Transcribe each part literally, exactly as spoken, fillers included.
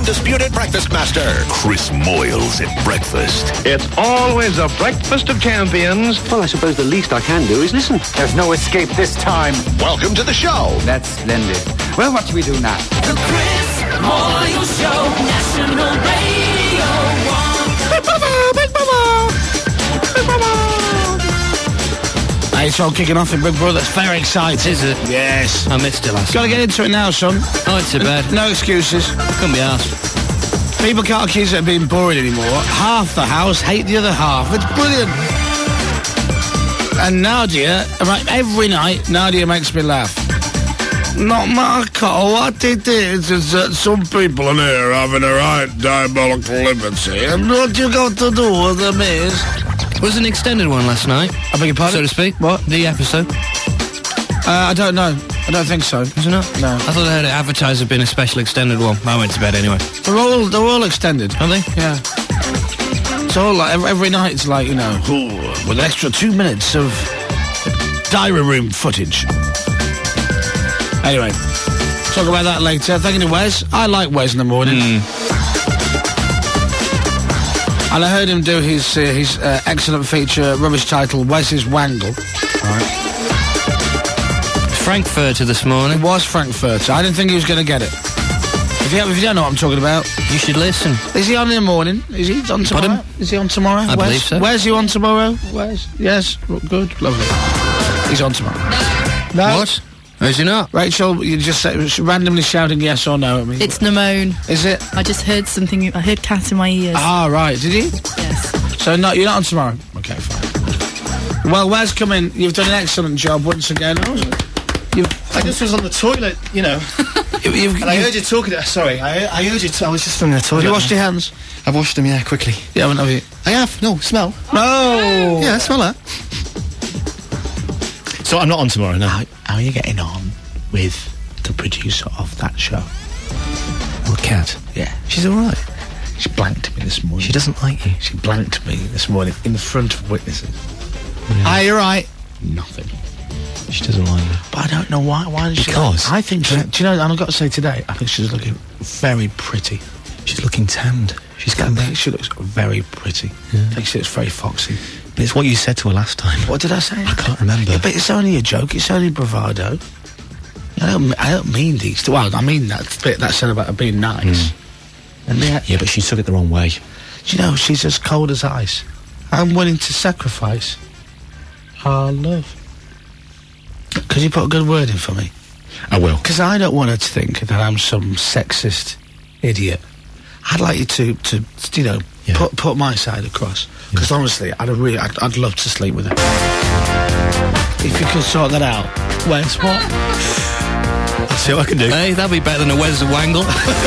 undisputed breakfast master, Chris Moyles at breakfast. It's always a breakfast of champions. Well, I suppose the least I can do is listen. There's no escape this time. Welcome to the show. That's splendid. Well, what do we do now? The Chris Moyles Show, National Radio one. Big Brother, Big Brother, Big Brother. Hey, it's all kicking off in Big Brother. It's very exciting. Is it? Yes. I missed it last Got to get into it now, son. Oh, it's too bad. No excuses. Couldn't be asked. People can't accuse it of being boring anymore. Half the house hate the other half. It's brilliant. And Nadia, right, every night, Nadia makes me laugh. Not my call. What it is is that some people in here are having a right diabolical liberty, and what you got to do with them is... It was an extended one last night. I beg your pardon? So to speak. What? The episode. Uh, I don't know. I don't think so. Is it not? No. I thought I heard it advertised as being a special extended one. I went to bed anyway. They're all, they're all extended. Are they? Yeah. It's all like, every, every night it's like, you know, ooh, with an extra two minutes of diary room footage. Anyway, talk about that later. Thank you to Wes. I like Wes in the morning. Mm. And I heard him do his uh, his uh, excellent feature, rubbish title, Wes's Wangle. All right. Frankfurter this morning. It was Frankfurter. I didn't think he was going to get it. If you, if you don't know what I'm talking about... You should listen. Is he on in the morning? Is he on tomorrow? Pardon? Is he on tomorrow? I Wes? believe so. Where's he on tomorrow? Where's? Yes. Good. Lovely. He's on tomorrow. No. What? Is he not? Rachel, you just said, randomly shouting yes or no at me. It's Namone. Is it? I just heard something. I heard cat in my ears. Ah, right. Did you? Yes. So no, you're not on tomorrow. Okay, fine. Well, Wes, come in. You've done an excellent job once again. You've, I just was on the toilet, you know. you, you've, and I you've, heard you talking. Uh, sorry, I, I heard you. T- I was just on the toilet. Have you washed your hands? I've washed them, yeah, quickly. You haven't, have you? I have. No, smell. No. Yeah, smell that. So I'm not on tomorrow now. How, how are you getting on with the producer of that show? Well, Kat. Yeah. She's all right. She blanked me this morning. She doesn't like you. She blanked me this morning in front of witnesses. Really? Hi, you're right. Nothing. She doesn't like you. But I don't know why. Why does she? Because like, I think she. Do you know? And I've got to say today, I think she's looking very pretty. She's looking tanned. She's come back. She looks very pretty. Yeah. I think she looks very foxy. But it's what you said to her last time. What did I say? I can't remember. Yeah, but it's only a joke. It's only bravado. I don't. I don't mean these. To, well, I mean that bit that said about her being nice. Mm. And yeah, yeah, but she took it the wrong way. Do you know, she's as cold as ice. I'm willing to sacrifice our love. Could you put a good word in for me? I will. Because I don't want her to think that I'm some sexist idiot. I'd like you to, to you know, yeah. put put my side across. Because yeah. honestly, I'd really, I'd, I'd love to sleep with her. If you could sort that out. Wes, what? I'll see what I can do. Hey, that'd be better than a Wes Wangle.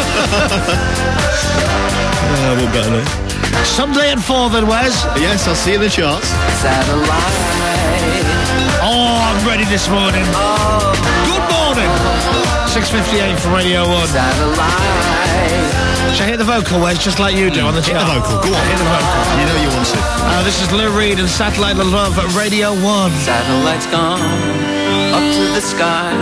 Uh, what better than? Sunday at four then, Wes. Yes, I'll see you in the charts. Satellite. Oh, I'm ready this morning. Oh. Good morning. six fifty-eight for Radio one. Satellite. Shall I hit the vocal, Wes, just like you do mm. on the chart? Hit the vocal, go on. Hit the vocal. You know you want to. Uh, this is Lou Reed and Satellite Love at Radio one. Satellite's gone up to the sky.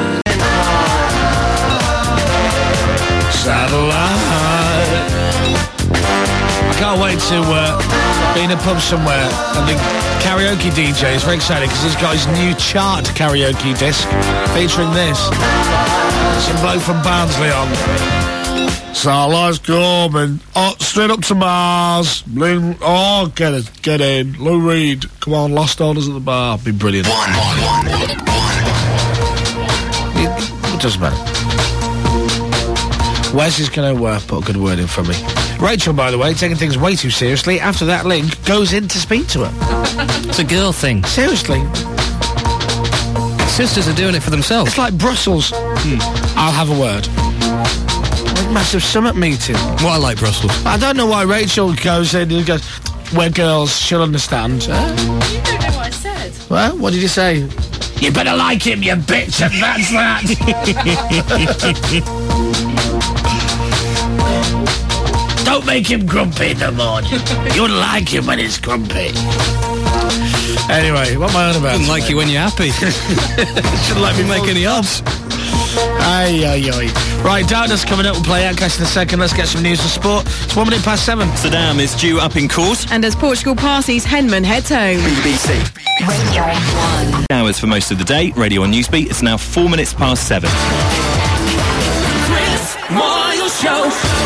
Satellite. I can't wait to uh, be in a pub somewhere and the karaoke D J is very excited because he's got his new chart karaoke disc featuring this. Some bloke from Barnsley on. Satellite's coming. Oh, straight up to Mars. Lou, oh, get it, get in. Lou Reed, come on, Lost Orders at the bar. Be brilliant. One, one, one, one, one. It, it doesn't matter. Wes is going to uh, put a good word in for me. Rachel, by the way, taking things way too seriously, after that link, goes in to speak to her. It's a girl thing. Seriously. Sisters are doing it for themselves. It's like Brussels. Hmm. I'll have a word. Like massive summit meeting. Well, I like Brussels. I don't know why Rachel goes in and goes, we're girls, she'll understand. Uh, you don't know what I said. Well, what did you say? You better like him, you bitch, and that's that. Don't make him grumpy in the morning. You'll like him when he's grumpy. Anyway, what am I on about? Doesn't like you when you're happy. Shouldn't let me make any odds. Ay, ay, ay. Right, Darkness coming up. We'll play Outcast in a second. Let's get some news for sport. It's one minute past seven. Saddam is due up in court. And as Portugal passes, Henman heads home. B B C. Radio one. Hours for most of the day. Radio on Newsbeat. It's now four minutes past seven. Chris Moyle Show.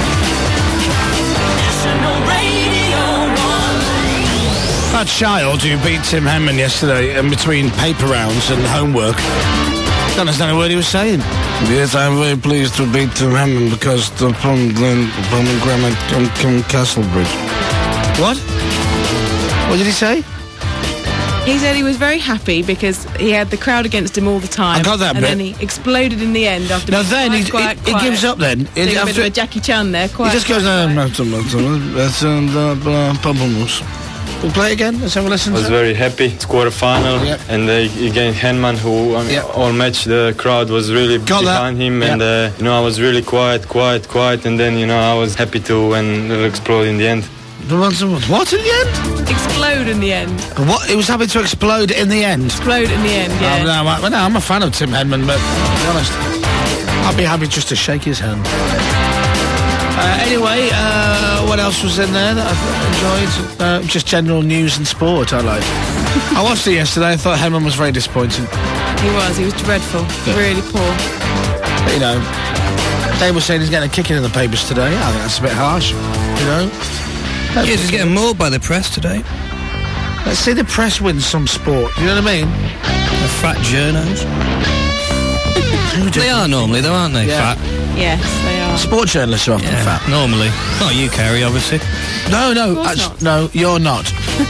National Radio one. That child who beat Tim Henman yesterday in between paper rounds and homework, don't understand a word he was saying. Yes, I'm very pleased to beat Tim Henman because the pomegranate from Castlebridge. What? What did he say? He said he was very happy because he had the crowd against him all the time. I got that and bit. then he exploded in the end after Now being then, quiet, he, quiet, he, he quiet. gives up then. Doing He- a bit after- of a Jackie Chan there. Quiet, he just goes, quiet, no, quiet. no, no, no, that's and uh, blah, pamplemousse. We'll play it again. Let's have a listen. I was to it. very happy. It's quarterfinal, Yep. and uh, against Henman, who um, Yep. all match the crowd was really Got that. behind him, Yep. and uh, you know I was really quiet, quiet, quiet, and then you know I was happy to when it exploded in the end. What what in the end? Explode in the end. What? It was happy to explode in the end. Explode in the end, yeah. Oh, no, I, no, I'm a fan of Tim Henman, but to be honest, I'd be happy just to shake his hand. Uh, anyway, uh, what else was in there that I enjoyed? Uh, just general news and sport I like. I watched it yesterday. I thought Henman was very disappointing. He was. He was dreadful. Yeah. Really poor. But, you know, they were saying he's getting a kicking in the papers today. I think that's a bit harsh, you know. Yes, he's getting mauled by the press today. Let's say the press wins some sport. You know what I mean? The fat journos. They are normally, though, aren't they? Yeah. Fat. Yes, they are. Sport journalists are often Yeah, fat. normally. Not you, Kerry, obviously. No, no, course actu- not. no, you're not.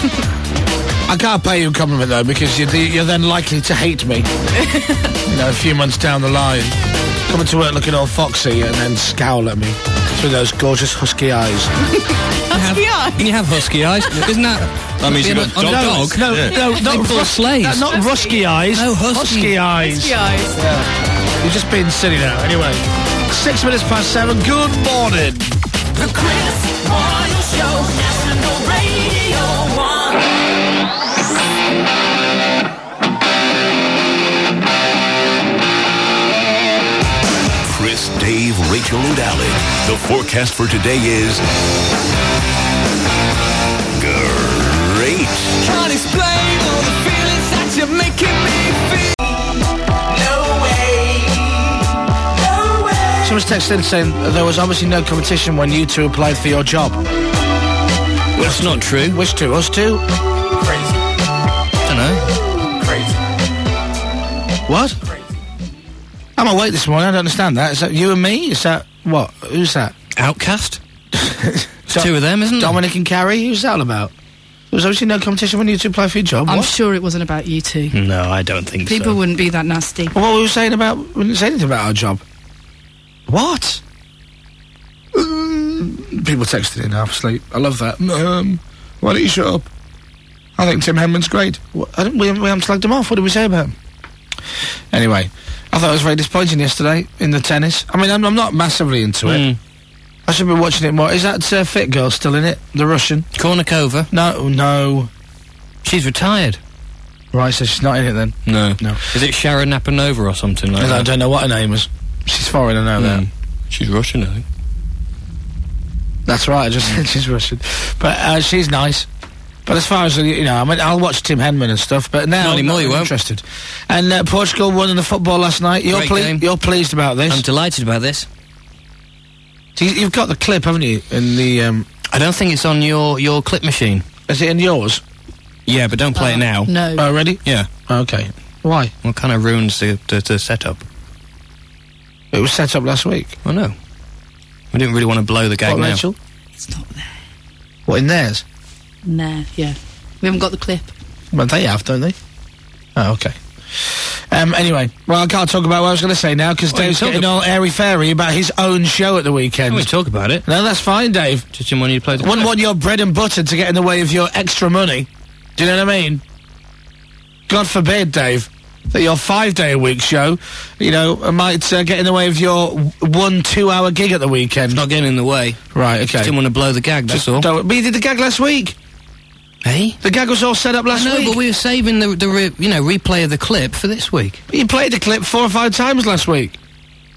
I can't pay you a compliment though because you're, the, you're then likely to hate me. You know, a few months down the line, coming to work looking all foxy and then scowl at me through those gorgeous husky eyes. Husky eyes. Can you have husky eyes? Isn't that... That means you've got on a dog. dog? No, Yeah. no, not They pull rus- slaves. no, not rusky eyes. No, husky. eyes. Husky eyes. You're just being silly now. Anyway, six minutes past seven. Good morning. The Chris Moyle Show. National Radio one. Chris, Dave, Rachel, and Alec. The forecast for today is great. Can't explain all the feelings that you're making me feel. No way. No way. Someone's texted in saying there was obviously no competition when you two applied for your job. That's not true. Which two? Us two? Crazy. Don't know. Crazy. What? I'm awake this morning. I don't understand that. Is that you and me? Is that what? Who's that? Outcast? Do- Two of them, isn't there? Dominic and Carrie? Who's that all about? There was obviously no competition when you two applied for your job. I'm What? sure it wasn't about you two. No, I don't think People so. wouldn't be that nasty. Well, what were we saying about? We didn't say anything about our job. What? Mm, People texted in half asleep. I love that. Um, why don't you shut up? I think Tim Henman's great. What, I don't, we, we haven't slugged him off. What did we say about him? Anyway, I thought it was very disappointing yesterday in the tennis. I mean, I'm, I'm not massively into it. Mm. I should be watching it more. Is that uh, fit girl still in it? The Russian? Kornikova? No, no. She's retired. Right, so she's not in it then. No. No. Is it Sharon Napanova or something like I that? don't know what her name is. She's foreign, I know that. Mm. She's Russian, I think. That's right, I just said she's Russian. But uh, she's nice. But as far as, uh, you know, I mean, I'll watch Tim Henman and stuff, but now Not anymore, I'm you not won't. interested. And uh, Portugal won in the football last night. You're, Great ple- game. you're pleased about this? I'm delighted about this. So you- you've got the clip, haven't you, in the... Um, I don't think it's on your, your clip machine. is it in yours? Yeah, but don't play Uh, it now. No. Oh, ready? Yeah. Okay. Why? Well, kind of ruins the, the, the setup. It was set up last week. I know. We didn't really want to blow the gag What, now. Rachel? It's not there. What, in theirs? Nah, yeah. We haven't got the clip. Well, they have, don't they? Oh, okay. Um, anyway, well, I can't talk about what I was going to say now, because Oh, you Dave's talk getting ab- all airy-fairy about his own show at the weekend. Can we talk about it? No, that's fine, Dave. Just didn't want you to play the Wouldn't clip. want your bread and butter to get in the way of your extra money. Do you know what I mean? God forbid, Dave, that your five-day-a-week show, you know, might uh, get in the way of your w- one two-hour gig at the weekend. It's not getting in the way. Right, okay. Just didn't want to blow the gag, that's all. Don't, but you did the gag last week. Hey? The gag was all set up last I know, week. but we were saving the, the re, you know, replay of the clip for this week. You played the clip four or five times last week.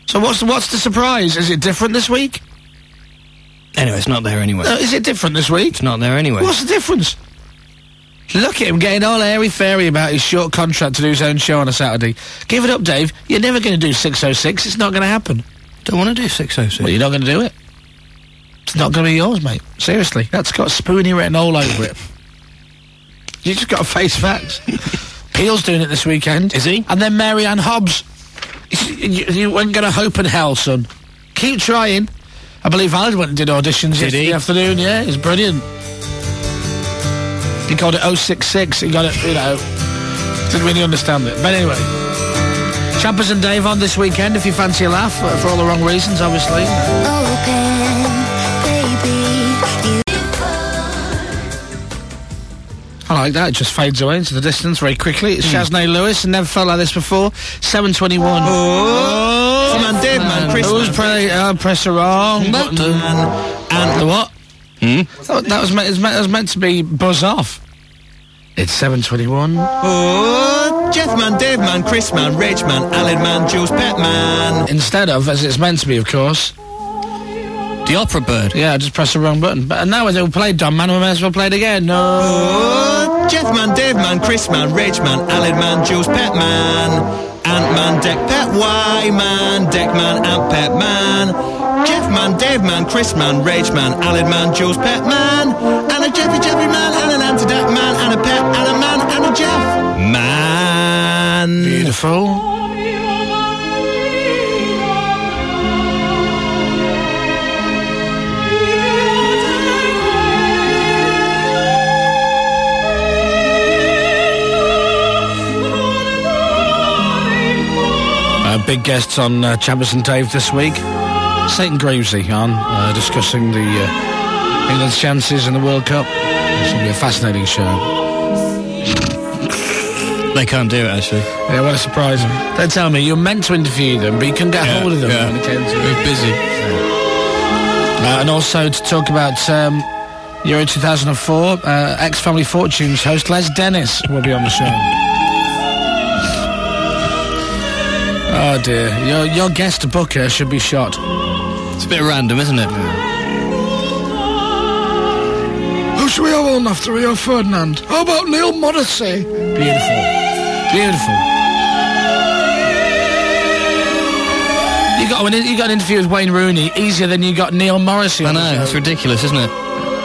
So what's what's the surprise? Is it different this week? Anyway, it's not there anyway. No, is it different this week? It's not there anyway. What's the difference? Look at him getting all airy-fairy about his short contract to do his own show on a Saturday. Give it up, Dave. You're never going to do six oh six. It's not going to happen. Don't want to do six oh six. Well, you're not going to do it. It's not going to be yours, mate. Seriously. That's got Spoonie written all over it. You just got to face facts. Peel's doing it this weekend. Is he? And then Mary Ann Hobbs. You, you weren't going to hope in hell, son. Keep trying. I believe Alad went and did auditions Did yesterday he? afternoon, yeah. It's brilliant. He called it oh six six. He got it, you know. Didn't really understand it. But anyway. Chappers and Dave on this weekend, if you fancy a laugh, for, for all the wrong reasons, obviously. I like that. It just fades away into the distance very quickly. It's mm. Shaznay Lewis, and never felt like this before. seven twenty-one. Oh! oh man, Dave, man, Chris. Who's pre- uh, press the wrong button? And the what? Hmm? That, that, was meant, it was meant, it was meant to be buzz off. It's seven twenty-one. Oh! Jeff man, Dave man, Chris man, Rach man, Alad man, Jules Pet man. Instead of, as it's meant to be, of course. The opera bird. Yeah, I just pressed the wrong button. But now they played Don Man, we may as well play it again. No. Oh, Jeff man, Dave man, Chris man, Rach man, Alad man, Jules Pet man, Ant man, Deck Pet, Y man, Deck man, Ant Pet man, Jeff man, Dave man, Chris man, Rach man, Alad man, Jules Pet man, and a Jeffy Jeffy man, and an Ant Deck man, and a Pet, and a man, and a Jeff man. Beautiful. Big guests on uh, Chappers and Dave this week. Satan Gravesy on, uh, discussing the uh, England's chances in the World Cup. It's going to be a fascinating show. They can't do it, actually. Yeah, what a surprise. They tell me you're meant to interview them, but you couldn't get yeah, hold of them yeah. when it came to We're busy. Uh, and also to talk about um, Euro two thousand four, uh, ex-Family Fortunes host Les Dennis will be on the show. Oh dear, your your guest booker should be shot. It's a bit random, isn't it? Who should we have on after Rio Ferdinand? How about Neil Morrissey? Beautiful. Beautiful. You got, you got an interview with Wayne Rooney easier than you got Neil Morrissey on I know, it's ridiculous, isn't it?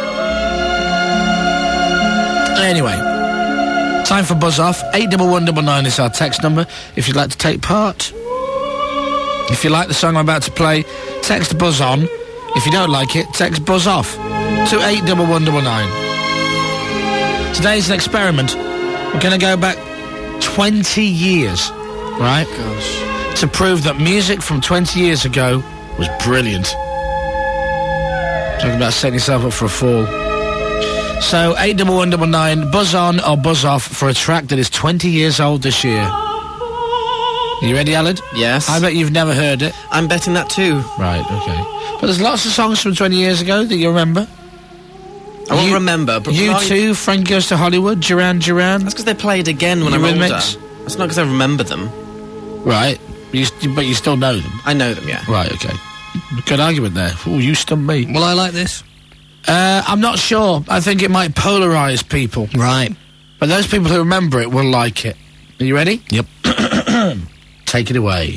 Anyway. Time for Buzz Off. eight one one nine nine is our text number if you'd like to take part. If you like the song I'm about to play, text Buzz On. If you don't like it, text Buzz Off to eight one one nine nine. Today's an experiment. We're going to go back twenty years, right? Gosh. To prove that music from twenty years ago was brilliant. Talking about setting yourself up for a fall. So, eight one one nine nine, buzz on or buzz off for a track that is twenty years old this year. You ready, Alad? Yes. I bet you've never heard it. I'm betting that too. Right, okay. But there's lots of songs from twenty years ago that you remember. I won't you, remember, but... You I... too, Frank Goes to Hollywood, Duran Duran. That's because they played again when you I'm remix? older. That's not because I remember them. Right. You, but you still know them? I know them, yeah. Right, okay. Good argument there. Oh, you stumped me. Well, I like this. Uh, I'm not sure. I think it might polarise people. Right. But those people who remember it will like it. Are you ready? Yep. Take it away.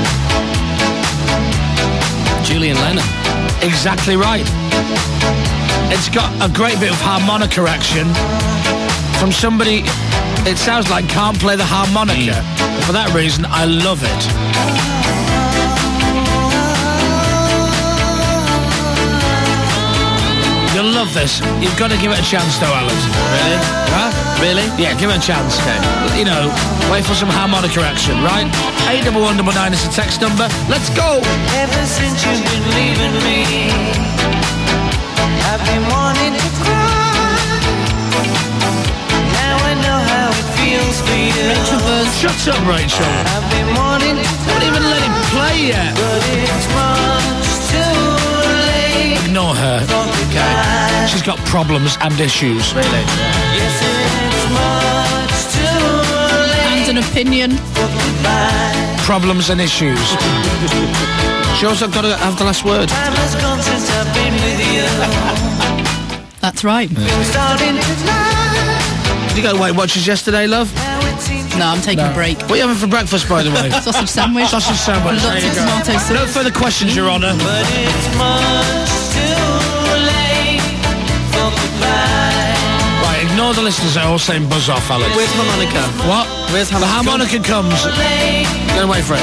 Julian Lennon. Exactly right. It's got a great bit of harmonica action from somebody, it sounds like, can't play the harmonica. Mm. For that reason, I love it. You'll love this. You've got to give it a chance, though, Alan. Really? Huh? Really? Yeah, give it a chance. Okay. You know, wait for some harmonica action, right? eight one one nine nine is the text number. Let's go! Ever since you've been leaving me, I've been wanting to cry. Now I know how it feels for you. Rachel Burns, shut up, Rachel. I've been wanting to Don't even let him play yet. But it's much too late. Ignore her. Okay. She's got problems and issues. Really? Yes, it's much too late. And an opinion. Problems and issues. She also got to have the last word. That's right. Did you go Weight Watchers yesterday, love? No, I'm taking No. a break. What are you having for breakfast, by the way? Sausage sandwich. Sausage sandwich. There Lots you of go. tomato sauce. No further questions, Your Honour. But it's much too late for goodbye. Right, ignore the listeners. They're all saying buzz off, Alex. Where's harmonica? What? Where's The harmonica comes. Get away from it.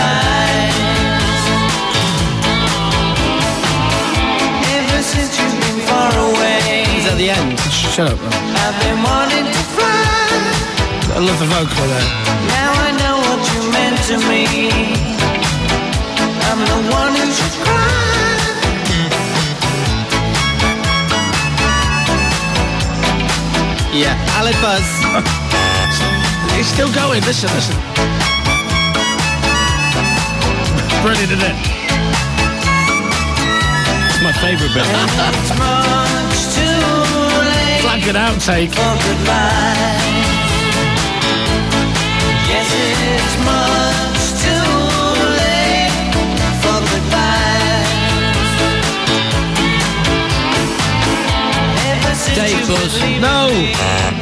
Ever since you've been far away, Is that the end? Shut up. I've been wanting to cry. I love the vocal there. Now I know what you meant to me. I'm the one who should cry. Yeah. Alec Buzz. It's still going. Listen, listen. Brilliant, isn't it? It's my favourite bit. It's much too late Like an outtake. for goodbye. Yes, it's much too late for goodbye. Ever since Dave you've Buzz. been leaving No. me,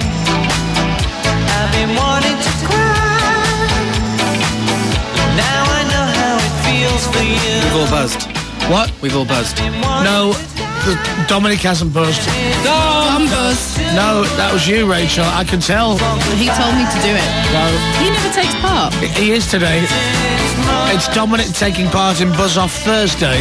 I've been wanting to cry. Now I know how it feels for you. We've all buzzed. What? We've all buzzed. No. Dominic hasn't buzzed. I'm buzzed. No, that was you, Rachel. I can tell. He told me to do it. No. He never takes part. He is today. It's Dominic taking part in Buzz Off Thursday.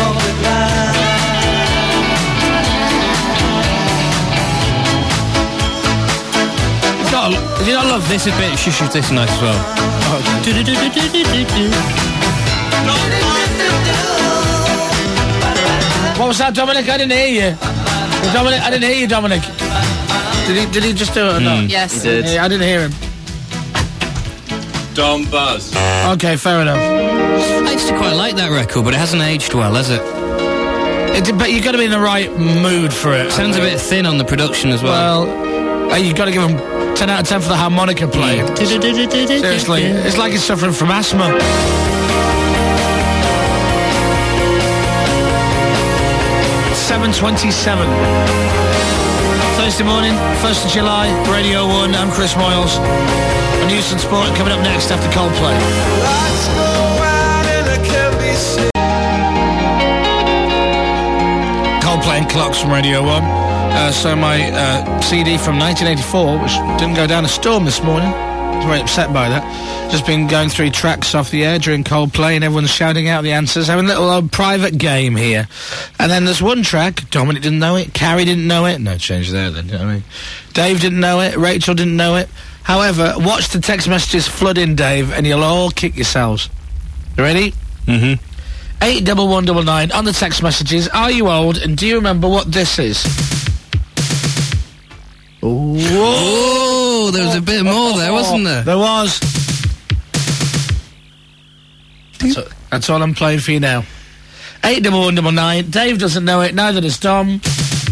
God, did you not love this? This is bit shush this nice as well. What was that, Dominic? I didn't hear you. Dominic, I didn't hear you, Dominic. Did he? Did he just do it or not? Yes. He did. Yeah, I didn't hear him. Dom Buzz. Okay, fair enough. I used to quite like that record, but it hasn't aged well, has it? It, but you've got to be in the right mood for it. Sounds a bit thin on the production as well. Well, hey, you've got to give him ten out of ten for the harmonica playing. Seriously, it's like he's suffering from asthma. seven twenty-seven. Thursday morning, first of July, Radio one, I'm Chris Moyles. A news and sport coming up next after Coldplay. Lights go out and I can't be seen. Coldplay and Clocks from Radio one. Uh, so my uh, C D from nineteen eighty-four, which didn't go down a storm this morning. I was very upset by that. Just been going through tracks off the air during Coldplay and everyone's shouting out the answers, having a little uh, private game here. And then there's one track, Dominic didn't know it, Carrie didn't know it, no change there then, you know what I mean? Dave didn't know it, Rachel didn't know it. However, watch the text messages flood in, Dave, and you'll all kick yourselves. You ready? Mm-hmm. eight one one nine nine on the text messages. Are you old and do you remember what this is? Oh, there was a bit more there, wasn't there? There was. That's, a- that's all I'm playing for you now. eight one one nine nine. Dave doesn't know it, neither does Tom.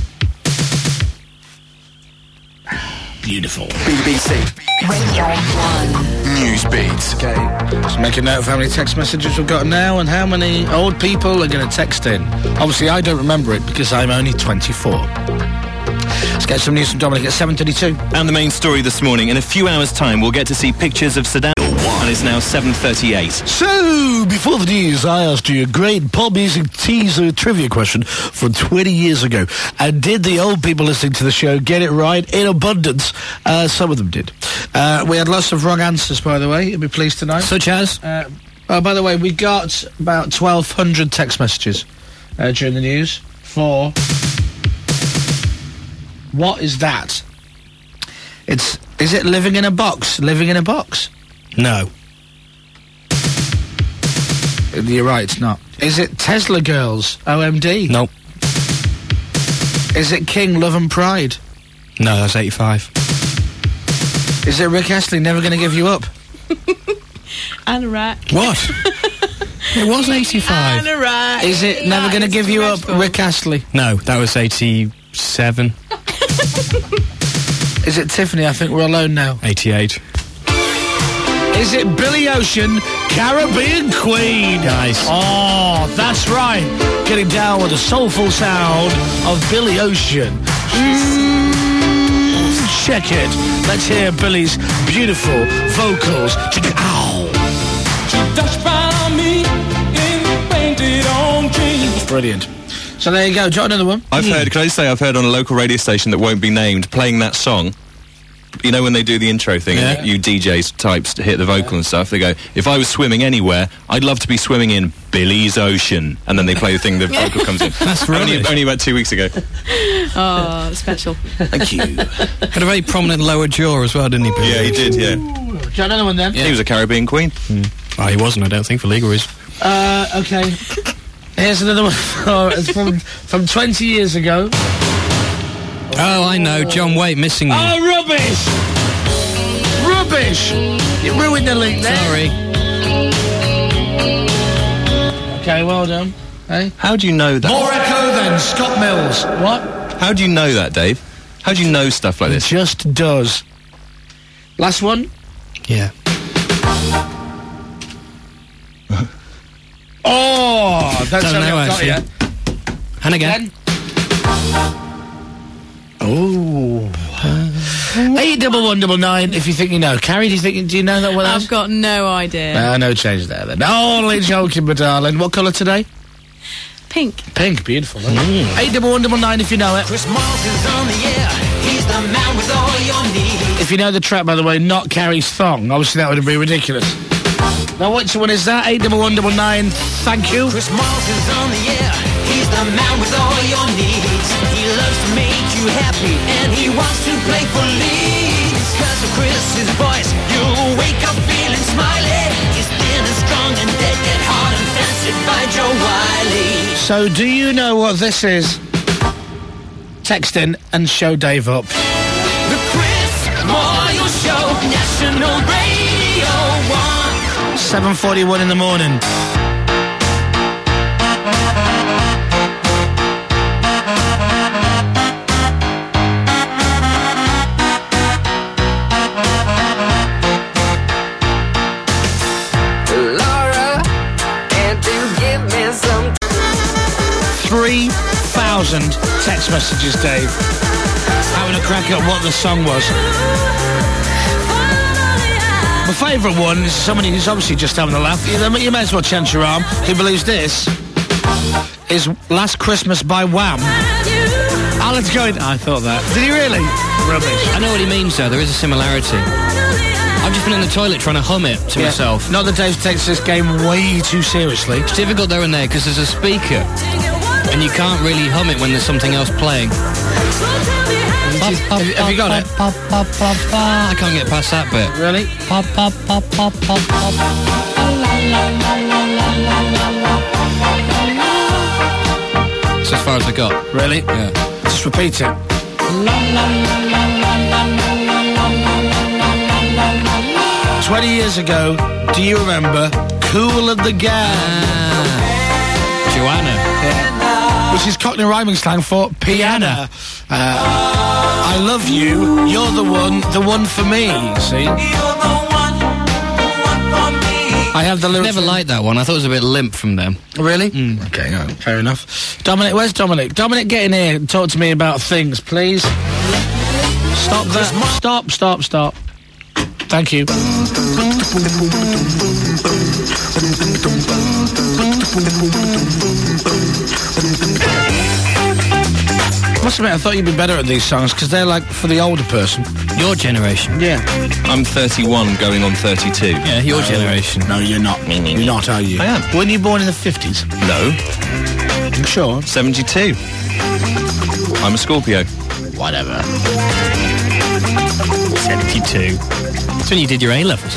Beautiful. B B C Radio one. News Beats. Okay, let's make a note of how many text messages we've got now and how many old people are going to text in. Obviously, I don't remember it because I'm only twenty-four. Let's get some news from Dominic at seven thirty-two. And the main story this morning. In a few hours' time, we'll get to see pictures of Saddam. And it's now seven thirty-eight. So, before the news, I asked you a great pop music teaser trivia question from twenty years ago. And did the old people listening to the show get it right in abundance? Uh, some of them did. Uh, we had lots of wrong answers, by the way. You'll be pleased to know. Such as? Uh, oh, by the way, we got about twelve hundred text messages uh, during the news for... What is that? It's... Is it living in a box? Living in a box? No. You're right, it's not. Is it Tesla Girls? O M D? Nope. Is it King, Love and Pride? No, that's eighty-five. Is it Rick Astley, Never Gonna Give You Up? Anorak. What? It was eighty-five. Anorak. Is it Never Gonna Give You Up, Rick Astley? No, that was eighty-seven. Is it Tiffany, I Think We're Alone Now? eighty-eight. Is it Billy Ocean, Caribbean Queen? Nice. Oh, that's right. Getting down with the soulful sound of Billy Ocean. Mm, check it. Let's hear Billy's beautiful vocals. Ow. Brilliant. So there you go. Do you want another one? I've heard, can I just say, I've heard on a local radio station that won't be named playing that song. You know when they do the intro thing, Yeah. and you D Js types to hit the vocal and stuff, they go, if I was swimming anywhere, I'd love to be swimming in Billy's Ocean. And then they play the thing, the vocal comes in. That's only, rubbish. only about two weeks ago. Oh, special. Thank you. Had a very prominent lower jaw as well, didn't he, Billy? Yeah, he did, yeah. Do you want another one then? He was a Caribbean Queen. Oh, he wasn't, I don't think, for legal reasons. Uh, okay. Here's another one. Oh, it's from, from twenty years ago. Oh, I know. John Waite, Missing You. Oh, rubbish! Rubbish! You ruined the link there. Sorry. Okay, well done. Hey? How do you know that? More echo then, Scott Mills. What? How do you know that, Dave? How do you know stuff like It this? just does. Last one. Yeah. Oh, that's Don't something know, I've got actually. yet. And again. Oh. Eight double one double nine. If you think you know, Carrie, do you think do you know that one? I've got no idea. Uh, no change there then. Only joking, my darling. What colour today? Pink. Pink, beautiful. Mm. Eight double one double nine. If you know it. Chris Miles is on the air. He's the man with all your needs. If you know the track, by the way, not Carrie's thong. Obviously, that would be ridiculous. Now, which one is that? Eight double one double nine. Thank you. Chris Miles is on the air. He's the man with all your needs. He loves to make you happy, and he wants to play for leads. Cause of Chris's voice, you'll wake up feeling smiley. He's thin and strong and dead, dead hard and fancied by Joe Wiley. So, do you know what this is? Text in and show Dave up. The Chris Moyle Show, National Radio one. seven forty-one in the morning. Laura, and to give me some. three thousand text messages, Dave. Having a crack at what the song was. My favourite one is somebody who's obviously just having a laugh. You, you may as well chance your arm. Who believes this is Last Christmas by Wham. Alan's going, I thought that. Did he really? Rubbish. I know what he means, though. There is a similarity. I've just been in the toilet trying to hum it to Yeah. myself. Not that Dave takes this game way too seriously. It's difficult there and there because there's a speaker, and you can't really hum it when there's something else playing. Have you- have you got it? I can't get past that bit. Really? It's as far as I got. Really? Yeah. Just repeat it. Twenty years ago, do you remember Cool and the Gang? Joanna. Yeah. Which is Cockney rhyming slang for piano. Uh, I love you, you're the one, the one for me, see? I have the lyrics. Never liked that one. I thought it was a bit limp from them. Really? Mm. Okay, no, fair enough. Dominic, where's Dominic? Dominic, get in here and talk to me about things, please. Stop that. Stop, stop, stop. Thank you. Must admit, I thought you'd be better at these songs because they're like for the older person. Your generation. Yeah. I'm thirty-one, going on thirty-two. Yeah, your generation. No, you're not. You're not, are you? I am. Weren't you born in the fifties? No, I'm sure. seventy-two. I'm a Scorpio. Whatever. seventy-two. That's when you did your A-levels.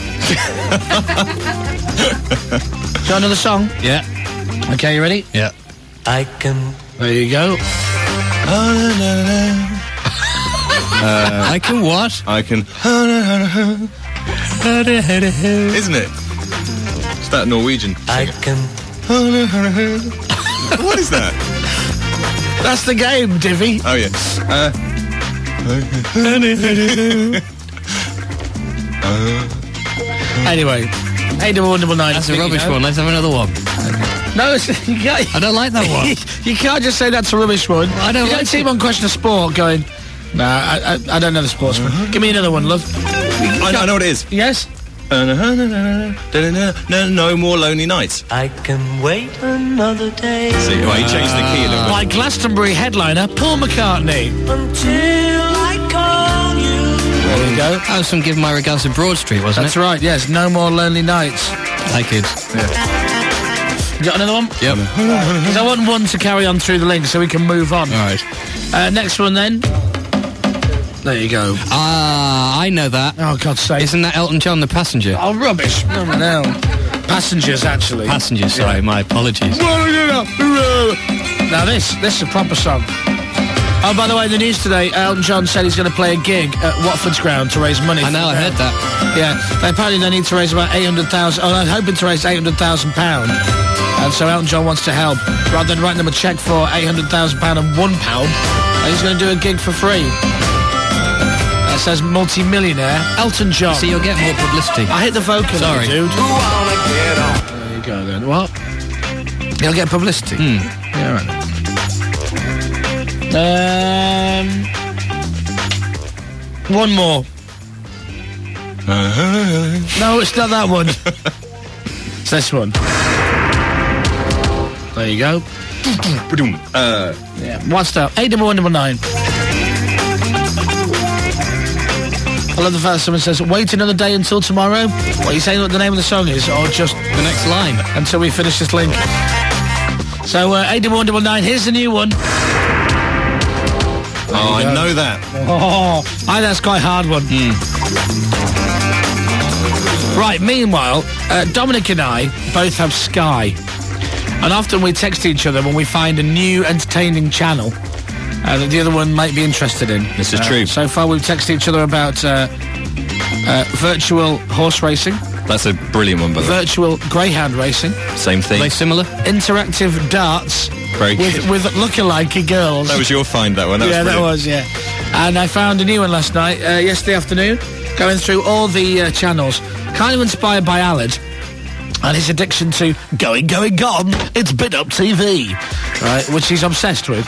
Got another song? Yeah. Okay, you ready? Yeah. I can. There you go. Uh, I can what? I can. Isn't it? It's that Norwegian. I can. What is that? That's the game, Divvy. Oh yeah. Uh, uh, Anyway, eight double one double nine. That's a rubbish one. Let's have another one. No, it's, you can't. I don't like that one. You can't just say that's a rubbish one. Well, I don't you like don't see him on Question of Sport going, nah, I, I, I don't know the sportsman. Uh-huh. Give me another one, love. I know, I know what it is. Yes? No, no more lonely nights. I can wait another day. See, well, he changed the key a little bit. By Glastonbury headliner Paul McCartney. Until I call you. There you go. That was from Give My Regards to Broad Street, wasn't That's it? right, yes. No more lonely nights. Like it. You got another one? Yep. Because I want one to carry on through the link so we can move on. All right. Uh, next one then. There you go. Ah, I know that. Oh, God's sake. Isn't that Elton John, The Passenger? Oh, rubbish. No, no, no. Passengers, actually. Passengers, sorry, Yeah. my apologies. Now this, this is a proper song. Oh, by the way, the news today, Elton John said he's going to play a gig at Watford's ground to raise money. I know, I heard that. Yeah, they apparently they need to raise about eight hundred thousand, oh, they're hoping to raise eight hundred thousand pounds. And so Elton John wants to help. Rather than writing them a cheque for eight hundred thousand pounds and one pound, he's going to do a gig for free. That says multi-millionaire Elton John. So you'll get more publicity. I hit the vocal, Sorry. dude. There you go, then. What? You'll get publicity. Hmm. Yeah, right. Um, one more. No, it's not that one. It's this one. There you go. Uh, Yeah. What's that? Eight double one double nine. I love the fact that someone says, wait another day until tomorrow. What, are you saying what the name of the song is, or just The next line. until we finish this link? So, uh, eight double one double nine, here's the new one. oh, I know that. Oh, I think that's quite a hard one. Right, meanwhile, uh, Dominic and I both have Sky. And often we text each other when we find a new entertaining channel uh, that the other one might be interested in. This is Uh, true. So far we've texted each other about uh, uh, virtual horse racing, That's a brilliant one, by the way. virtual greyhound racing, Same thing. Are they similar? interactive darts Very with, good. with lookalike girls. That was your find, that one. That yeah, was that brilliant. was, yeah. And I found a new one last night, uh, yesterday afternoon, going through all the uh, channels, kind of inspired by Aled and his addiction to going, going, gone, it's Bit Up T V, right, which he's obsessed with.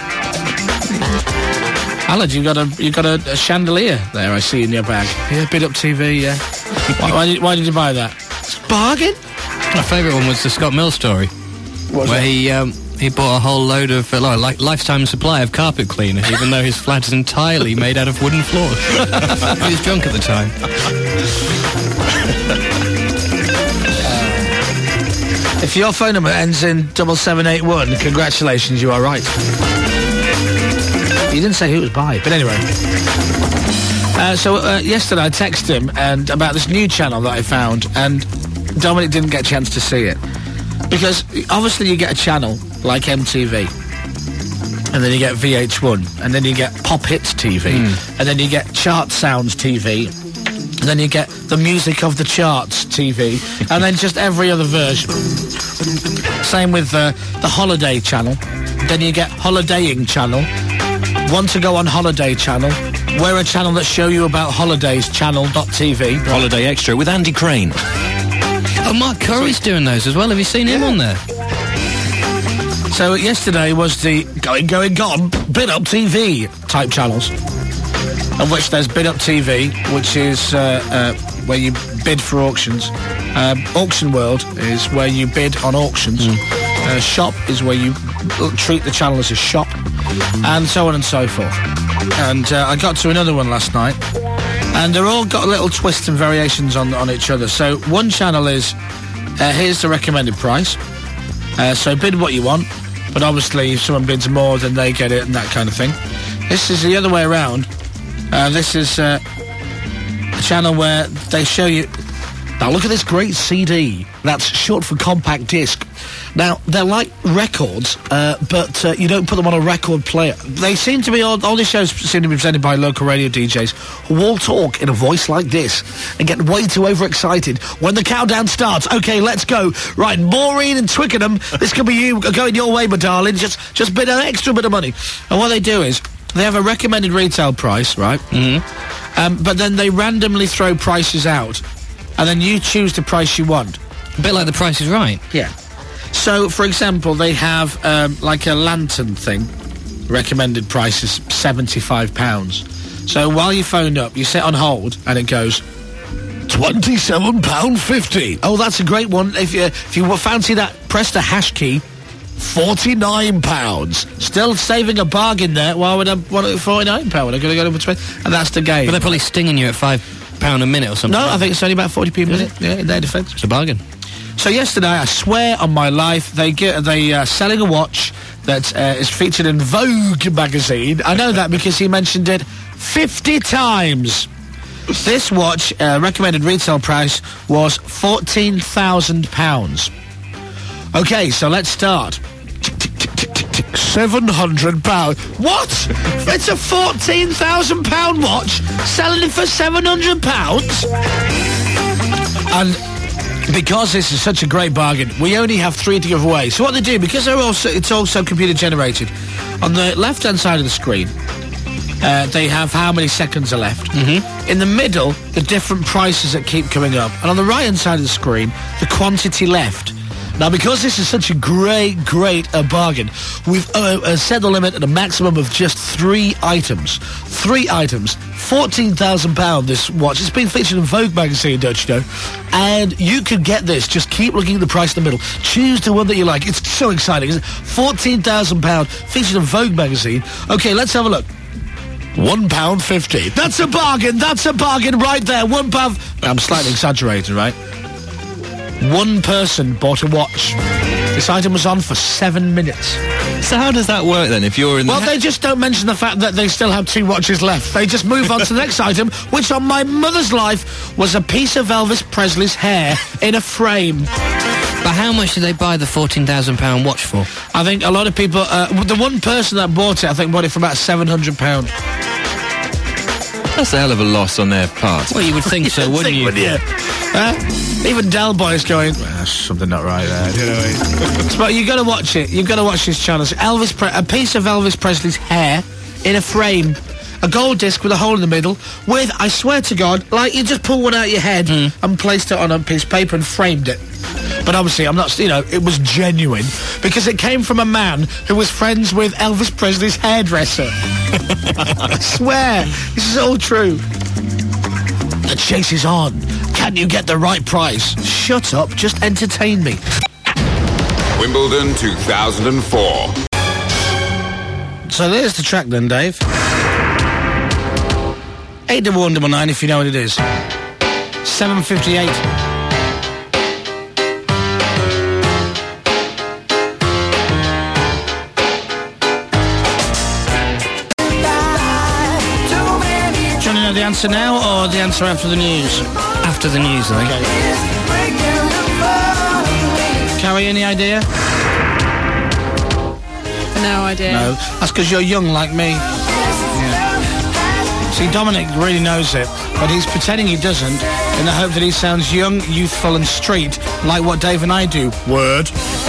Aled, you've got a you've got a, a chandelier there, I see, in your bag. Yeah, Bit Up T V, yeah. why, why, did, why did you buy that? It's a bargain. My favourite one was the Scott Mill story, What was where that? he um, he bought a whole load of uh, like lifetime supply of carpet cleaner, even though his flat is entirely made out of wooden floors. He was drunk at the time. If your phone number ends in double seven eight one, congratulations, you are right. You didn't say who it was by, but anyway. Uh, so uh, yesterday I texted him and about this new channel that I found, and Dominic didn't get a chance to see it because obviously you get a channel like M T V, and then you get V H one, and then you get Pop Hits T V, and then you get Chart Sounds T V. And then you get the music of the charts T V, and then just every other version. Same with uh, the Holiday Channel. Then you get Holidaying Channel. Want to go on Holiday Channel? We're a channel that show you about holidays, channel.tv. Holiday Extra with Andy Crane. Oh, Mark Curry's doing those as well. Have you seen him on there? So yesterday was the Going, Going, Gone, Bid Up T V type channels, of which there's Bid Up T V, which is uh, uh, where you bid for auctions. Um, Auction World is where you bid on auctions. Uh, shop is where you treat the channel as a shop, and so on and so forth. And uh, I got to another one last night, and they're all got little twists and variations on on each other. So one channel is uh, here's the recommended price. Uh, so bid what you want, but obviously if someone bids more, then they get it and that kind of thing. This is the other way around. Uh, this is uh, a channel where they show you... Now look at this great C D. That's short for compact disc. Now, they're like records, uh, but uh, you don't put them on a record player. They seem to be, all, all these shows seem to be presented by local radio D Js who all talk in a voice like this and get way too overexcited when the countdown starts. Okay, let's go. Right, Maureen and Twickenham, this could be you going your way, my darling. Just, just bid an extra bit of money. And what they do is, they have a recommended retail price, right? Mm-hmm. Um, but then they randomly throw prices out and then you choose the price you want. A bit like The Price is Right. Yeah. So, for example, they have um, like a lantern thing. Recommended price is seventy-five pounds. So while you phone up, you sit on hold, and it goes twenty-seven pounds fifty. Oh, that's a great one. If you if you fancy that, press the hash key. forty-nine pounds. Still saving a bargain there. Why would I want it at forty-nine pounds? They're going to go to twenty, and that's the game. But they're probably stinging you at five pound a minute or something. No, I think it's only about forty p a minute. Yeah, in their defence, it's a bargain. So yesterday, I swear on my life, they get they uh, selling a watch that uh, is featured in Vogue magazine. I know that because he mentioned it fifty times. This watch uh, recommended retail price was fourteen thousand pounds. Okay, so let's start. Seven hundred pounds. What? It's a fourteen thousand pound watch selling it for seven hundred pounds. And because this is such a great bargain, we only have three to give away. So what they do, because they're also it's also computer generated, on the left hand side of the screen, uh, they have how many seconds are left. Mm-hmm. In the middle, the different prices that keep coming up, and on the right hand side of the screen, the quantity left. Now, because this is such a great, great uh, bargain, we've uh, uh, set the limit at a maximum of just three items. Three items. fourteen thousand pounds, this watch. It's been featured in Vogue magazine, don't you know? And you could get this. Just keep looking at the price in the middle. Choose the one that you like. It's so exciting, isn't it? fourteen thousand pounds, featured in Vogue magazine. OK, let's have a look. One pound fifty. That's a bargain. That's a bargain right there. One pound. I'm slightly exaggerating, right? One person bought a watch. This item was on for seven minutes. So how does that work then? If you're in the well, they just don't mention the fact that they still have two watches left. They just move on to the next item, which on my mother's life was a piece of Elvis Presley's hair in a frame. But how much did they buy the fourteen thousand pound watch for? I think a lot of people. Uh, the one person that bought it, I think, bought it for about seven hundred pounds. That's a hell of a loss on their part. Well, you would think so, wouldn't think, you? Wouldn't you? Uh, even Del Boy's going, well, there's something not right there. You know what I mean? But you got to watch it. You've got to watch this channel. So Elvis, Pre- a piece of Elvis Presley's hair in a frame, a gold disc with a hole in the middle. With, I swear to God, like you just pull one out of your head mm. and placed it on a piece of paper and framed it. But obviously, I'm not, you know, it was genuine because it came from a man who was friends with Elvis Presley's hairdresser. I swear, this is all true. The chase is on. Can you get the right price? Shut up, just entertain me. Wimbledon two thousand four. So there's the track then, Dave. eight double one double nine if you know what it is. seven fifty-eight. The answer now or the answer after the news? After the news, I think. Okay. Carrie, any idea? No idea. No, that's because you're young like me. Yeah. See, Dominic really knows it, but he's pretending he doesn't in the hope that he sounds young, youthful and street, like what Dave and I do. Word.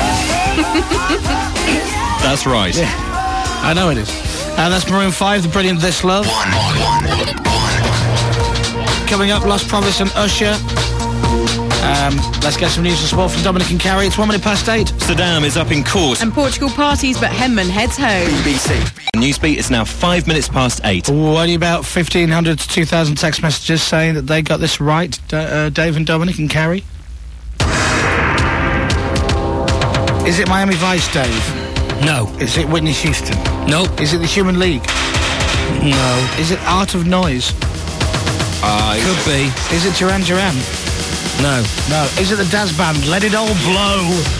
That's right. Yeah, I know it is. And that's Maroon five, the brilliant This Love. One, one, one, one. Coming up, Lost Prophets and Usher. Um, let's get some news and sport from Dominic and Carrie. It's one minute past eight. Saddam is up in court. And Portugal parties, but Henman heads home. B B C. Newsbeat is now five minutes past eight. Ooh, only about fifteen hundred to two thousand text messages saying that they got this right, D- uh, Dave and Dominic and Carrie. Is it Miami Vice, Dave? No. Is it Whitney Houston? No. Is it the Human League? No. Is it Art of Noise? Uh, Could be. Is it Duran Duran? No. No. Is it the Daz Band? Let It All Blow.